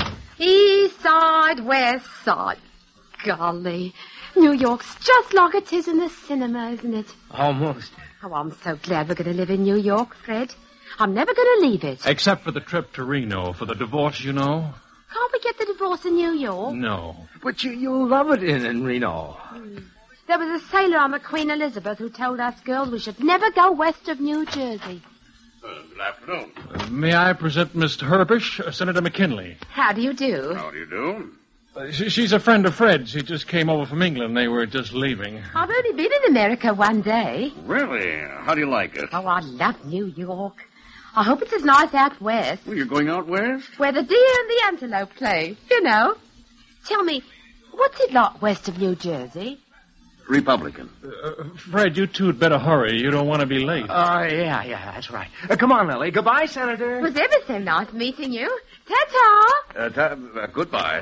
East side, west side. Golly. New York's just like it is in the cinema, isn't it? Almost. Oh, I'm so glad we're going to live in New York, Fred. I'm never going to leave it. Except for the trip to Reno for the divorce, you know. Can't we get the divorce in New York? No. But you, you'll love it in, in Reno. Hmm. There was a sailor on the Queen Elizabeth who told us girls we should never go west of New Jersey. Uh, good afternoon. Uh, may I present Miss Herbish, uh, Senator McKinley? How do you do? How do you do? Uh, she, she's a friend of Fred's. She just came over from England. They were just leaving. I've only been in America one day. Really? How do you like it? Oh, I love New York. I hope it's as nice out west. Well, you're going out west? Where the deer and the antelope play, you know. Tell me, what's it like west of New Jersey? Republican. Uh, Fred, you two'd better hurry. You don't want to be late. Oh, uh, yeah, yeah, that's right. Uh, come on, Lily. Goodbye, Senator. It was ever so nice meeting you. Ta-ta. Uh, ta- uh, goodbye.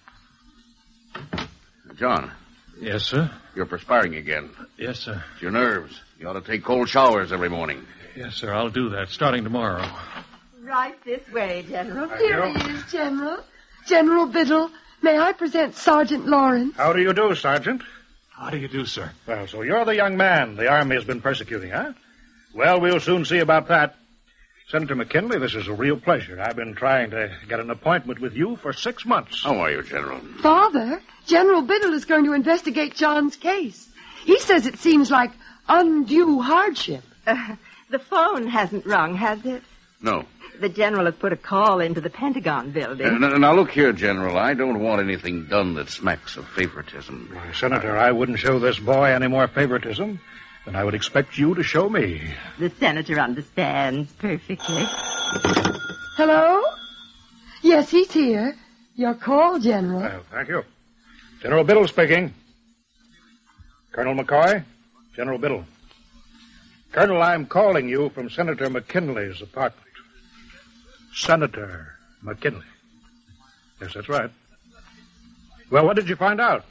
John. Yes, sir? You're perspiring again. Yes, sir. It's your nerves. You ought to take cold showers every morning. Yes, sir, I'll do that, starting tomorrow. Right this way, General. Here he is, General. General Biddle, may I present Sergeant Lawrence? How do you do, Sergeant? How do you do, sir? Well, so you're the young man the Army has been persecuting, huh? Well, we'll soon see about that. Senator McKinley, this is a real pleasure. I've been trying to get an appointment with you for six months. How are you, General? Father, General Biddle is going to investigate John's case. He says it seems like undue hardship. Uh, the phone hasn't rung, has it? No. The General has put a call into the Pentagon building. Uh, now, now, look here, General. I don't want anything done that smacks of favoritism. Why, Senator, I wouldn't show this boy any more favoritism than I would expect you to show me. The Senator understands perfectly. Hello? Yes, he's here. Your call, General. Well, thank you. General Biddle speaking. Colonel McCoy, General Biddle. Colonel, I'm calling you from Senator McKinley's apartment. Senator McKinley. Yes, that's right. Well, what did you find out?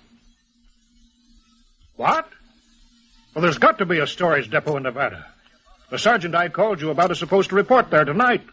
What? Well, there's got to be a storage depot in Nevada. The sergeant I called you about is supposed to report there tonight.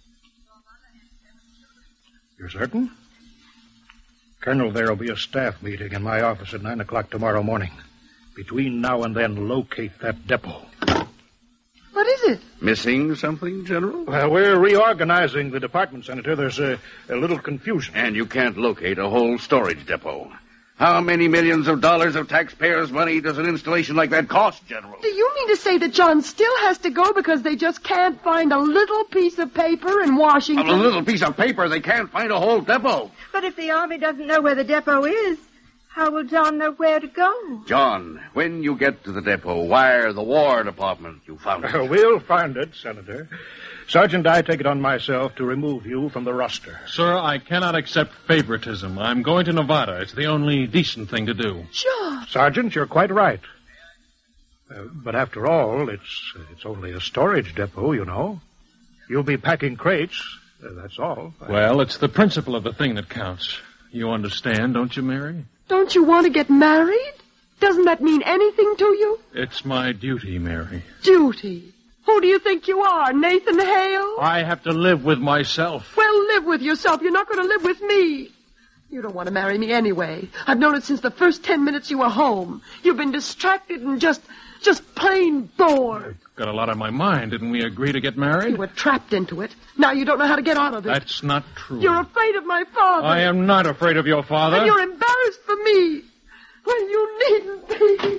You're certain? Colonel, there'll be a staff meeting in my office at nine o'clock tomorrow morning. Between now and then, locate that depot. What is it? Missing something, General? Well, we're reorganizing the department, Senator. There's a, a little confusion. And you can't locate a whole storage depot. How many millions of dollars of taxpayers' money does an installation like that cost, General? Do you mean to say that John still has to go because they just can't find a little piece of paper in Washington? A little piece of paper, they can't find a whole depot. But if the Army doesn't know where the depot is, how will John know where to go? John, when you get to the depot, wire the War Department you found it. Uh, we'll find it, Senator. Sergeant, I take it on myself to remove you from the roster. Sir, I cannot accept favoritism. I'm going to Nevada. It's the only decent thing to do. John! Sergeant, you're quite right. Uh, but after all, it's it's only a storage depot, you know. You'll be packing crates, uh, that's all. Well, it's the principle of the thing that counts. You understand, don't you, Mary? Don't you want to get married? Doesn't that mean anything to you? It's my duty, Mary. Duty? Who do you think you are, Nathan Hale? I have to live with myself. Well, live with yourself. You're not going to live with me. You don't want to marry me anyway. I've known it since the first ten minutes you were home. You've been distracted and just, just plain bored. I've got a lot on my mind. Didn't we agree to get married? You were trapped into it. Now you don't know how to get out of it. That's not true. You're afraid of my father. I am not afraid of your father. And you're embarrassed for me. Well, you needn't be.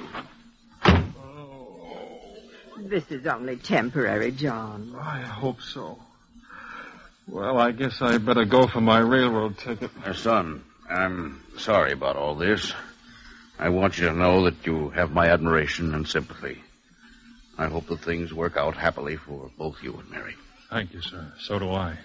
This is only temporary, John. I hope so. Well, I guess I'd better go for my railroad ticket. Uh, son, I'm sorry about all this. I want you to know that you have my admiration and sympathy. I hope that things work out happily for both you and Mary. Thank you, sir. So do I.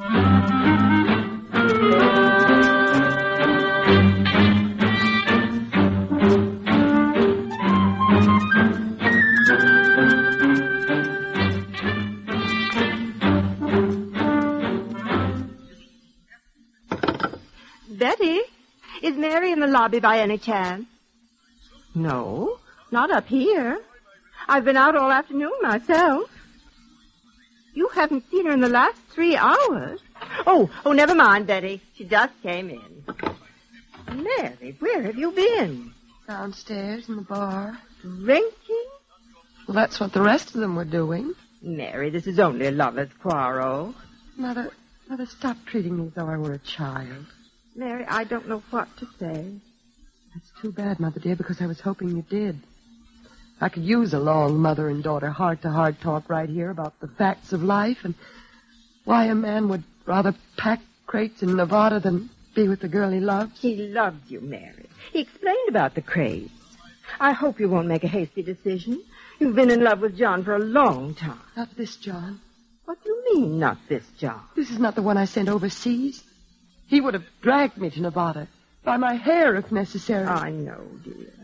Betty, is Mary in the lobby by any chance? No, not up here. I've been out all afternoon myself. You haven't seen her in the last three hours. Oh, oh, never mind, Betty. She just came in. Mary, where have you been? Downstairs in the bar. Drinking? Well, that's what the rest of them were doing. Mary, this is only a lover's quarrel. Mother, Mother, stop treating me as though I were a child. Mary, I don't know what to say. That's too bad, Mother dear, because I was hoping you did. I could use a long mother and daughter heart-to-heart talk right here about the facts of life and why a man would rather pack crates in Nevada than be with the girl he loves. He loves you, Mary. He explained about the crates. I hope you won't make a hasty decision. You've been in love with John for a long time. Not this John. What do you mean, not this John? This is not the one I sent overseas. He would have dragged me to Nevada, by my hair if necessary. I know, dear.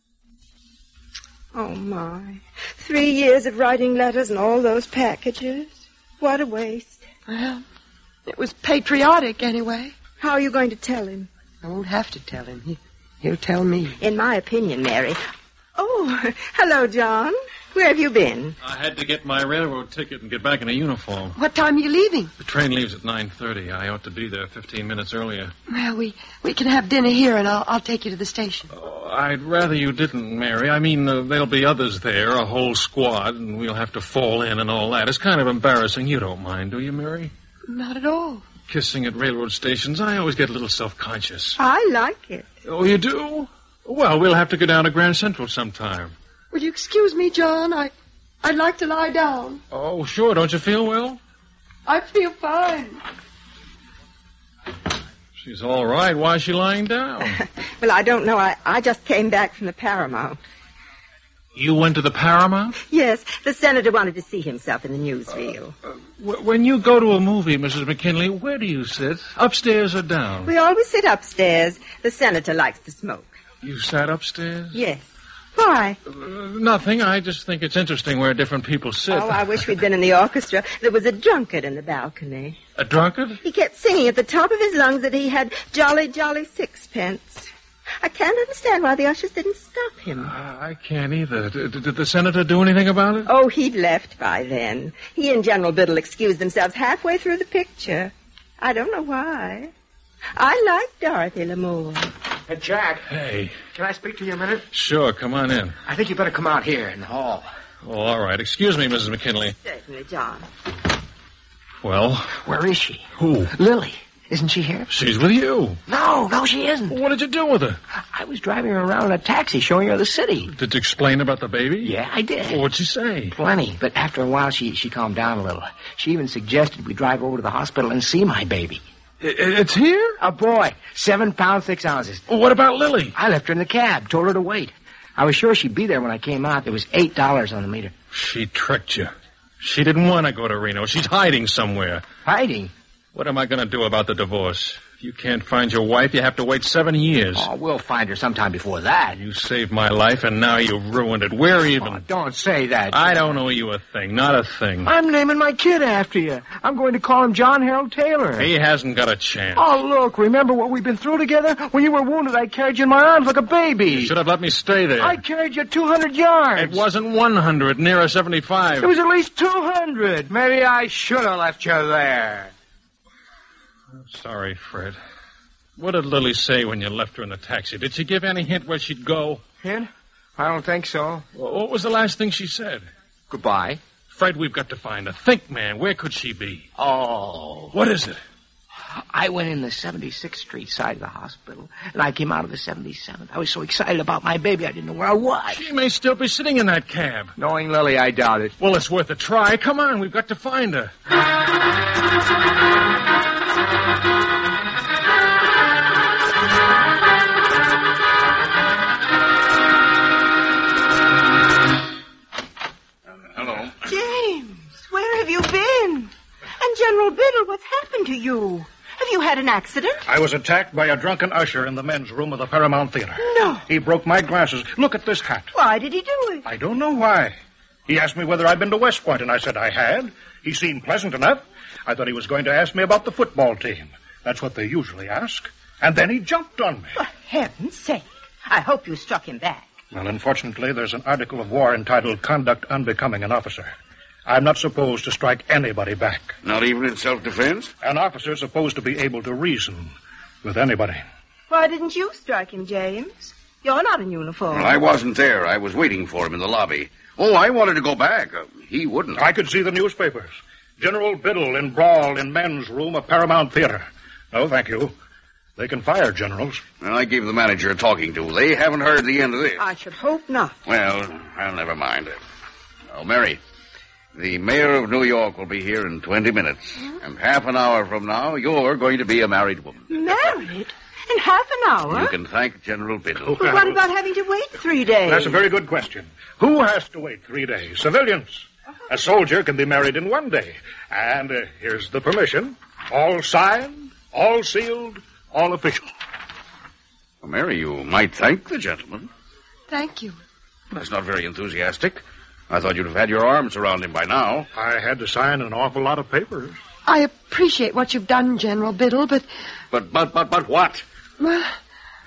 Oh, my. Three years of writing letters and all those packages. What a waste. Well, it was patriotic anyway. How are you going to tell him? I won't have to tell him. He, he'll tell me. In my opinion, Mary... Oh, hello, John. Where have you been? I had to get my railroad ticket and get back in a uniform. What time are you leaving? The train leaves at nine thirty. I ought to be there fifteen minutes earlier. Well, we, we can have dinner here, and I'll, I'll take you to the station. Oh, I'd rather you didn't, Mary. I mean, uh, there'll be others there, a whole squad, and we'll have to fall in and all that. It's kind of embarrassing. You don't mind, do you, Mary? Not at all. Kissing at railroad stations, I always get a little self-conscious. I like it. Oh, you do? Well, we'll have to go down to Grand Central sometime. Will you excuse me, John? I, I'd like to lie down. Oh, sure. Don't you feel well? I feel fine. She's all right. Why is she lying down? Well, I don't know. I, I just came back from the Paramount. You went to the Paramount? Yes, the senator wanted to see himself in the newsreel. Uh, uh, when you go to a movie, Missus McKinley, where do you sit? Upstairs or down? We always sit upstairs. The senator likes to smoke. You sat upstairs? Yes. Why? Uh, nothing. I just think it's interesting where different people sit. Oh, I wish we'd been in the orchestra. There was a drunkard in the balcony. A drunkard? He kept singing at the top of his lungs that he had jolly, jolly sixpence. I can't understand why the ushers didn't stop him. Uh, I can't either. D- did the senator do anything about it? Oh, he'd left by then. He and General Biddle excused themselves halfway through the picture. I don't know why. I like Dorothy Lamour. Hey, Jack. Hey. Can I speak to you a minute? Sure, come on in. I think you better come out here in the hall. Oh, all right. Excuse me, Missus McKinley. Certainly, John. Well? Where is she? Who? Lily. Isn't she here? She's with you. No, no, she isn't. Well, what did you do with her? I was driving her around in a taxi showing her the city. Did you explain about the baby? Yeah, I did. Well, what'd she say? Plenty, but after a while she, she calmed down a little. She even suggested we drive over to the hospital and see my baby. It's here? A boy. Seven pounds, six ounces. Well, what about Lily? I left her in the cab, told her to wait. I was sure she'd be there when I came out. There was eight dollars on the meter. She tricked you. She didn't want to go to Reno. She's hiding somewhere. Hiding? What am I going to do about the divorce? If you can't find your wife, you have to wait seven years. Oh, we'll find her sometime before that. You saved my life, and now you've ruined it. We're even. Oh, don't say that. I don't owe you a thing. Not a thing. I'm naming my kid after you. I'm going to call him John Harold Taylor. He hasn't got a chance. Oh, look, remember what we've been through together? When you were wounded, I carried you in my arms like a baby. You should have let me stay there. I carried you two hundred yards. It wasn't one hundred, nearer seventy-five. It was at least two hundred. Maybe I should have left you there. Sorry, Fred. What did Lily say when you left her in the taxi? Did she give any hint where she'd go? Hint? I don't think so. Well, what was the last thing she said? Goodbye. Fred, we've got to find her. Think, man. Where could she be? Oh. What is it? I went in the seventy-sixth Street side of the hospital, and I came out of the seventy-seventh. I was so excited about my baby, I didn't know where I was. She may still be sitting in that cab. Knowing Lily, I doubt it. Well, it's worth a try. Come on, we've got to find her. Hello. James, where have you been? And General Biddle, what's happened to you? Have you had an accident? I was attacked by a drunken usher in the men's room of the Paramount Theater. No. He broke my glasses. Look at this hat. Why did he do it? I don't know why. He asked me whether I'd been to West Point, and I said I had. He seemed pleasant enough. I thought he was going to ask me about the football team. That's what they usually ask. And then he jumped on me. For heaven's sake. I hope you struck him back. Well, unfortunately, there's an article of war entitled Conduct Unbecoming an Officer. I'm not supposed to strike anybody back. Not even in self-defense? An officer's supposed to be able to reason with anybody. Why didn't you strike him, James? You're not in uniform. Well, I wasn't there. I was waiting for him in the lobby. Oh, I wanted to go back. Uh, he wouldn't. I could see the newspapers. General Biddle in brawl in men's room of Paramount Theater. No, thank you. They can fire generals. Well, I gave the manager a talking to. They haven't heard the end of this. I should hope not. Well, I'll never mind it. Oh, Mary, the mayor of New York will be here in twenty minutes. Mm-hmm. And half an hour from now, you're going to be a married woman. Married? In half an hour? You can thank General Biddle. But what about having to wait three days? That's a very good question. Who has to wait three days? Civilians. A soldier can be married in one day. And uh, here's the permission. All signed, all sealed, all official. Well, Mary, you might thank the gentleman. Thank you. That's not very enthusiastic. I thought you'd have had your arms around him by now. I had to sign an awful lot of papers. I appreciate what you've done, General Biddle, but... But, but, but, but what? Well,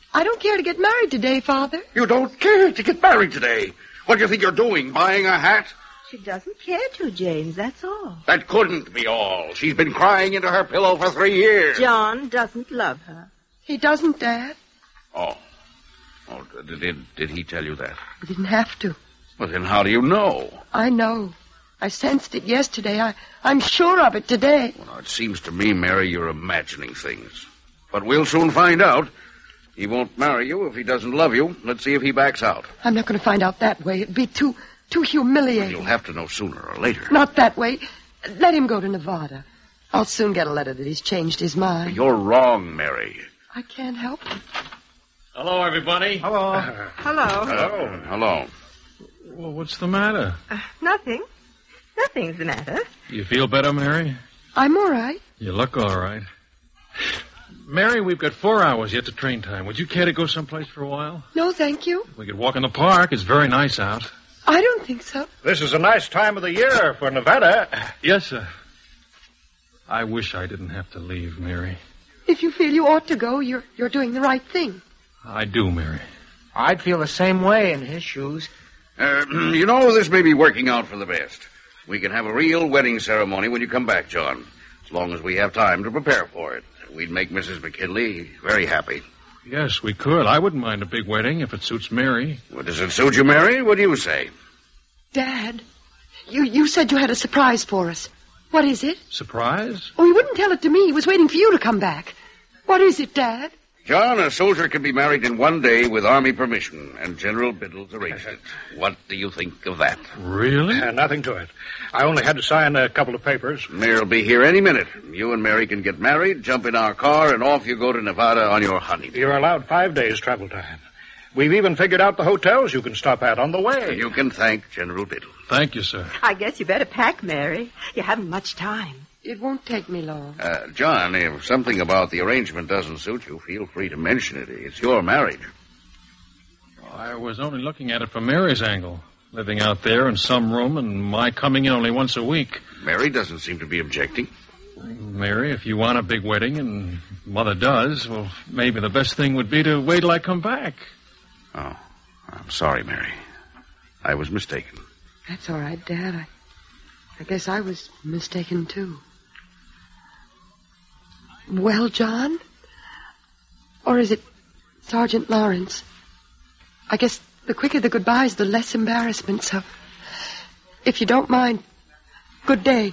I don't care to get married today, Father. You don't care to get married today? What do you think you're doing, buying a hat? She doesn't care to, James, that's all. That couldn't be all. She's been crying into her pillow for three years. John doesn't love her. He doesn't, Dad. Oh. Oh, did, did, did he tell you that? He didn't have to. Well, then how do you know? I know. I sensed it yesterday. I, I'm sure of it today. Well, now, it seems to me, Mary, you're imagining things. But we'll soon find out. He won't marry you if he doesn't love you. Let's see if he backs out. I'm not going to find out that way. It'd be too, too humiliating. You'll have to know sooner or later. Not that way. Let him go to Nevada. I'll soon get a letter that he's changed his mind. You're wrong, Mary. I can't help it. Hello, everybody. Hello. Hello. Hello. Hello. Well, what's the matter? Uh, nothing. Nothing's the matter. You feel better, Mary? I'm all right. You look all right. Mary, we've got four hours yet to train time. Would you care to go someplace for a while? No, thank you. We could walk in the park. It's very nice out. I don't think so. This is a nice time of the year for Nevada. Yes, sir. I wish I didn't have to leave, Mary. If you feel you ought to go, you're you're doing the right thing. I do, Mary. I'd feel the same way in his shoes. Uh, you know, this may be working out for the best. We can have a real wedding ceremony when you come back, John. As long as we have time to prepare for it. We'd make Missus McKinley very happy. Yes, we could. I wouldn't mind a big wedding if it suits Mary. Well, does it suit you, Mary? What do you say? Dad, you, you said you had a surprise for us. What is it? Surprise? Oh, he wouldn't tell it to me. He was waiting for you to come back. What is it, Dad? John, a soldier can be married in one day with Army permission, and General Biddle's arranged it. What do you think of that? Really? Uh, nothing to it. I only had to sign a couple of papers. Mary'll be here any minute. You and Mary can get married, jump in our car, and off you go to Nevada on your honeymoon. You're allowed five days travel time. We've even figured out the hotels you can stop at on the way. You can thank General Biddle. Thank you, sir. I guess you better pack, Mary. You haven't much time. It won't take me long. Uh, John, if something about the arrangement doesn't suit you, feel free to mention it. It's your marriage. I was only looking at it from Mary's angle. Living out there in some room and my coming in only once a week. Mary doesn't seem to be objecting. Mary, if you want a big wedding, and Mother does, well, maybe the best thing would be to wait till I come back. Oh, I'm sorry, Mary. I was mistaken. That's all right, Dad. I, I guess I was mistaken, too. Well, John? Or is it Sergeant Lawrence? I guess the quicker the goodbyes, the less embarrassment, so... If you don't mind, good day.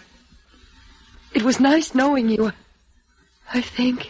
It was nice knowing you, I think. It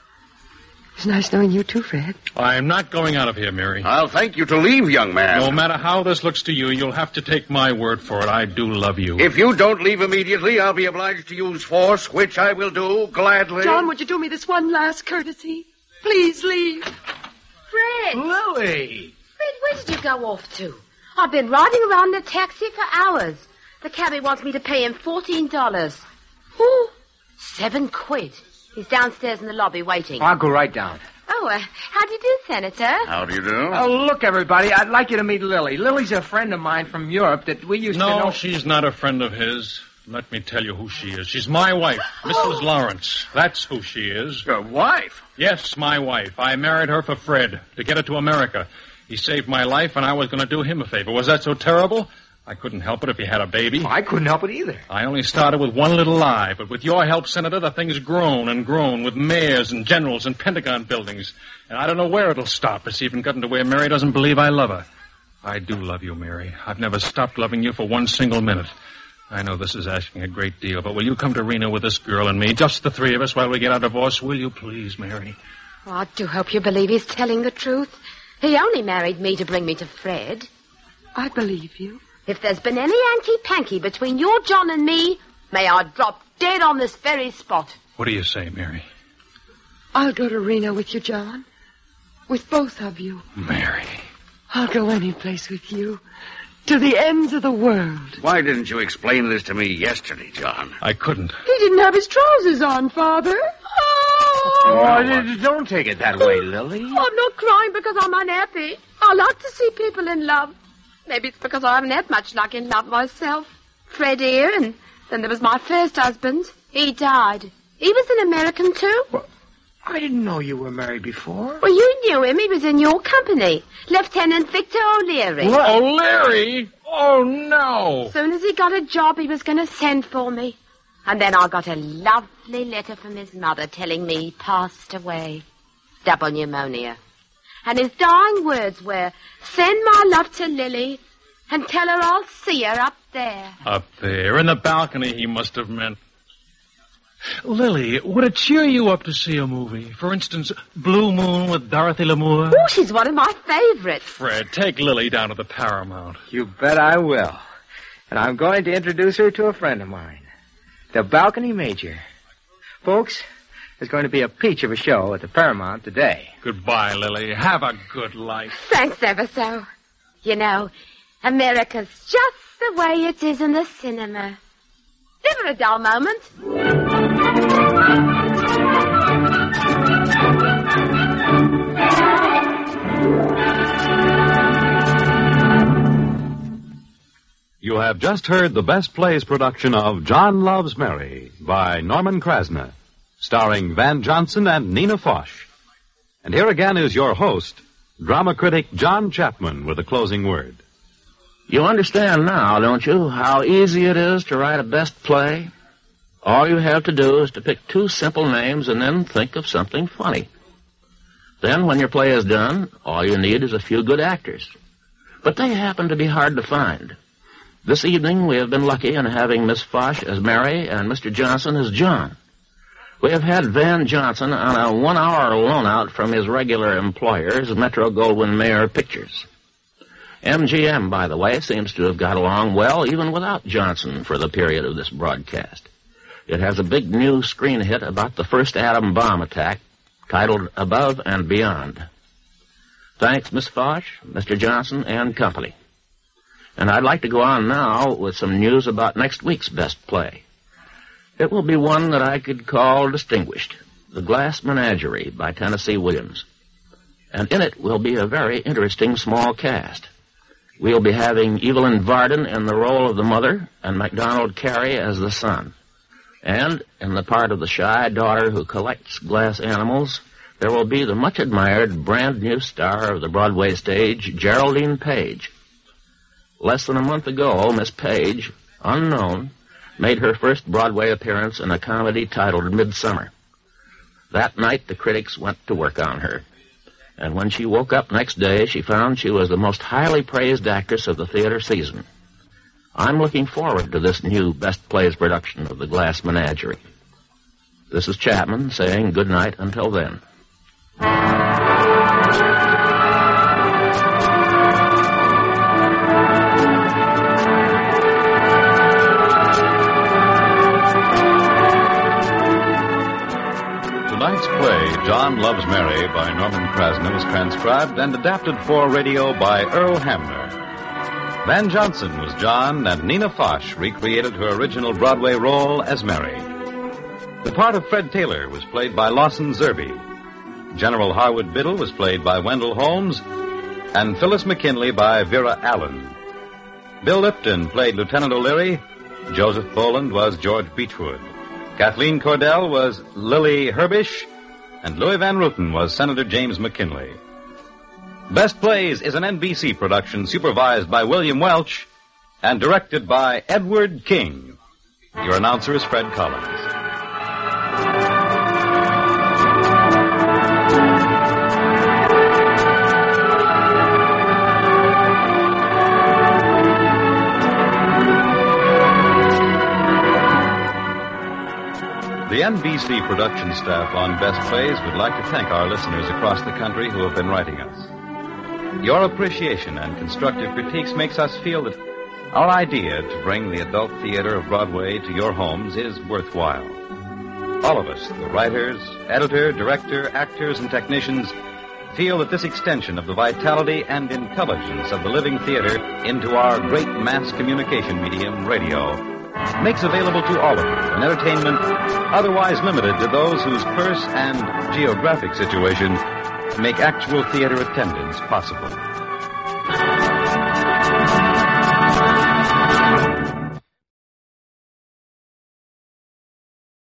was nice knowing you, too, Fred. I'm not going out of here, Mary. I'll thank you to leave, young man. No matter how this looks to you, you'll have to take my word for it. I do love you. If you don't leave immediately, I'll be obliged to use force, which I will do gladly. John, would you do me this one last courtesy? Please leave. Fred! Lily! Fred, where did you go off to? I've been riding around in a taxi for hours. The cabbie wants me to pay him fourteen dollars. Ooh, seven quid. He's downstairs in the lobby waiting. I'll go right down. Oh, uh, how do you do, Senator? How do you do? Oh, look, everybody, I'd like you to meet Lily. Lily's a friend of mine from Europe that we used no, to know... No, she's not a friend of his. Let me tell you who she is. She's my wife, Missus Lawrence. That's who she is. Your wife? Yes, my wife. I married her for Fred, to get her to America. He saved my life, and I was going to do him a favor. Was that so terrible? I couldn't help it if he had a baby. I couldn't help it either. I only started with one little lie, but with your help, Senator, the thing's grown and grown with mayors and generals and Pentagon buildings. And I don't know where it'll stop. It's even gotten to where Mary doesn't believe I love her. I do love you, Mary. I've never stopped loving you for one single minute. I know this is asking a great deal, but will you come to Reno with this girl and me, just the three of us, while we get our divorce? Will you please, Mary? Oh, I do hope you believe he's telling the truth. He only married me to bring me to Fred. I believe you. If there's been any hanky-panky between your John and me, may I drop dead on this very spot. What do you say, Mary? I'll go to Reno with you, John. With both of you. Mary. I'll go any place with you. To the ends of the world. Why didn't you explain this to me yesterday, John? I couldn't. He didn't have his trousers on, Father. Oh, oh don't take it that way, Lily. I'm not crying because I'm unhappy. I like to see people in love. Maybe it's because I haven't had much luck in love myself. Fred here, and then there was my first husband. He died. He was an American, too. Well, I didn't know you were married before. Well, you knew him. He was in your company. Lieutenant Victor O'Leary. What? O'Leary? Oh, no. As soon as he got a job, he was going to send for me. And then I got a lovely letter from his mother telling me he passed away. Double pneumonia. And his dying words were, send my love to Lily and tell her I'll see her up there. Up there, in the balcony, he must have meant. Lily, would it cheer you up to see a movie? For instance, Blue Moon with Dorothy Lamour? Oh, she's one of my favorites. Fred, take Lily down to the Paramount. You bet I will. And I'm going to introduce her to a friend of mine, the Balcony Major. Folks, there's going to be a peach of a show at the Paramount today. Goodbye, Lily. Have a good life. Thanks ever so. You know, America's just the way it is in the cinema. Never a dull moment. You have just heard the Best Plays production of John Loves Mary by Norman Krasna, starring Van Johnson and Nina Foch. And here again is your host, drama critic John Chapman, with a closing word. You understand now, don't you, how easy it is to write a best play? All you have to do is to pick two simple names and then think of something funny. Then, when your play is done, all you need is a few good actors. But they happen to be hard to find. This evening, we have been lucky in having Miss Foch as Mary and Mister Johnson as John. We have had Van Johnson on a one-hour loan-out from his regular employers, Metro-Goldwyn-Mayer Pictures. M G M, by the way, seems to have got along well even without Johnson for the period of this broadcast. It has a big new screen hit about the first atom bomb attack, titled Above and Beyond. Thanks, Miss Foch, Mister Johnson, and company. And I'd like to go on now with some news about next week's best play. It will be one that I could call distinguished, The Glass Menagerie by Tennessee Williams. And in it will be a very interesting small cast. We'll be having Evelyn Varden in the role of the mother and MacDonald Carey as the son. And in the part of the shy daughter who collects glass animals, there will be the much-admired brand-new star of the Broadway stage, Geraldine Page. Less than a month ago, Miss Page, unknown, made her first Broadway appearance in a comedy titled Midsummer. That night, the critics went to work on her. And when she woke up next day, she found she was the most highly praised actress of the theater season. I'm looking forward to this new Best Plays production of The Glass Menagerie. This is Chapman saying good night until then. Tonight's play, John Loves Mary, by Norman Krasna, was transcribed and adapted for radio by Earl Hamner. Van Johnson was John, and Nina Foch recreated her original Broadway role as Mary. The part of Fred Taylor was played by Lawson Zerbe. General Harwood Biddle was played by Wendell Holmes, and Phyllis McKinley by Vera Allen. Bill Lipton played Lieutenant O'Leary. Joseph Boland was George Beechwood. Kathleen Cordell was Lily Herbish, and Louis Van Rooten was Senator James McKinley. Best Plays is an N B C production supervised by William Welch and directed by Edward King. Your announcer is Fred Collins. The N B C production staff on Best Plays would like to thank our listeners across the country who have been writing us. Your appreciation and constructive critiques makes us feel that our idea to bring the adult theater of Broadway to your homes is worthwhile. All of us, the writers, editor, director, actors, and technicians, feel that this extension of the vitality and intelligence of the living theater into our great mass communication medium, radio, makes available to all of you an entertainment otherwise limited to those whose purse and geographic situation make actual theater attendance possible.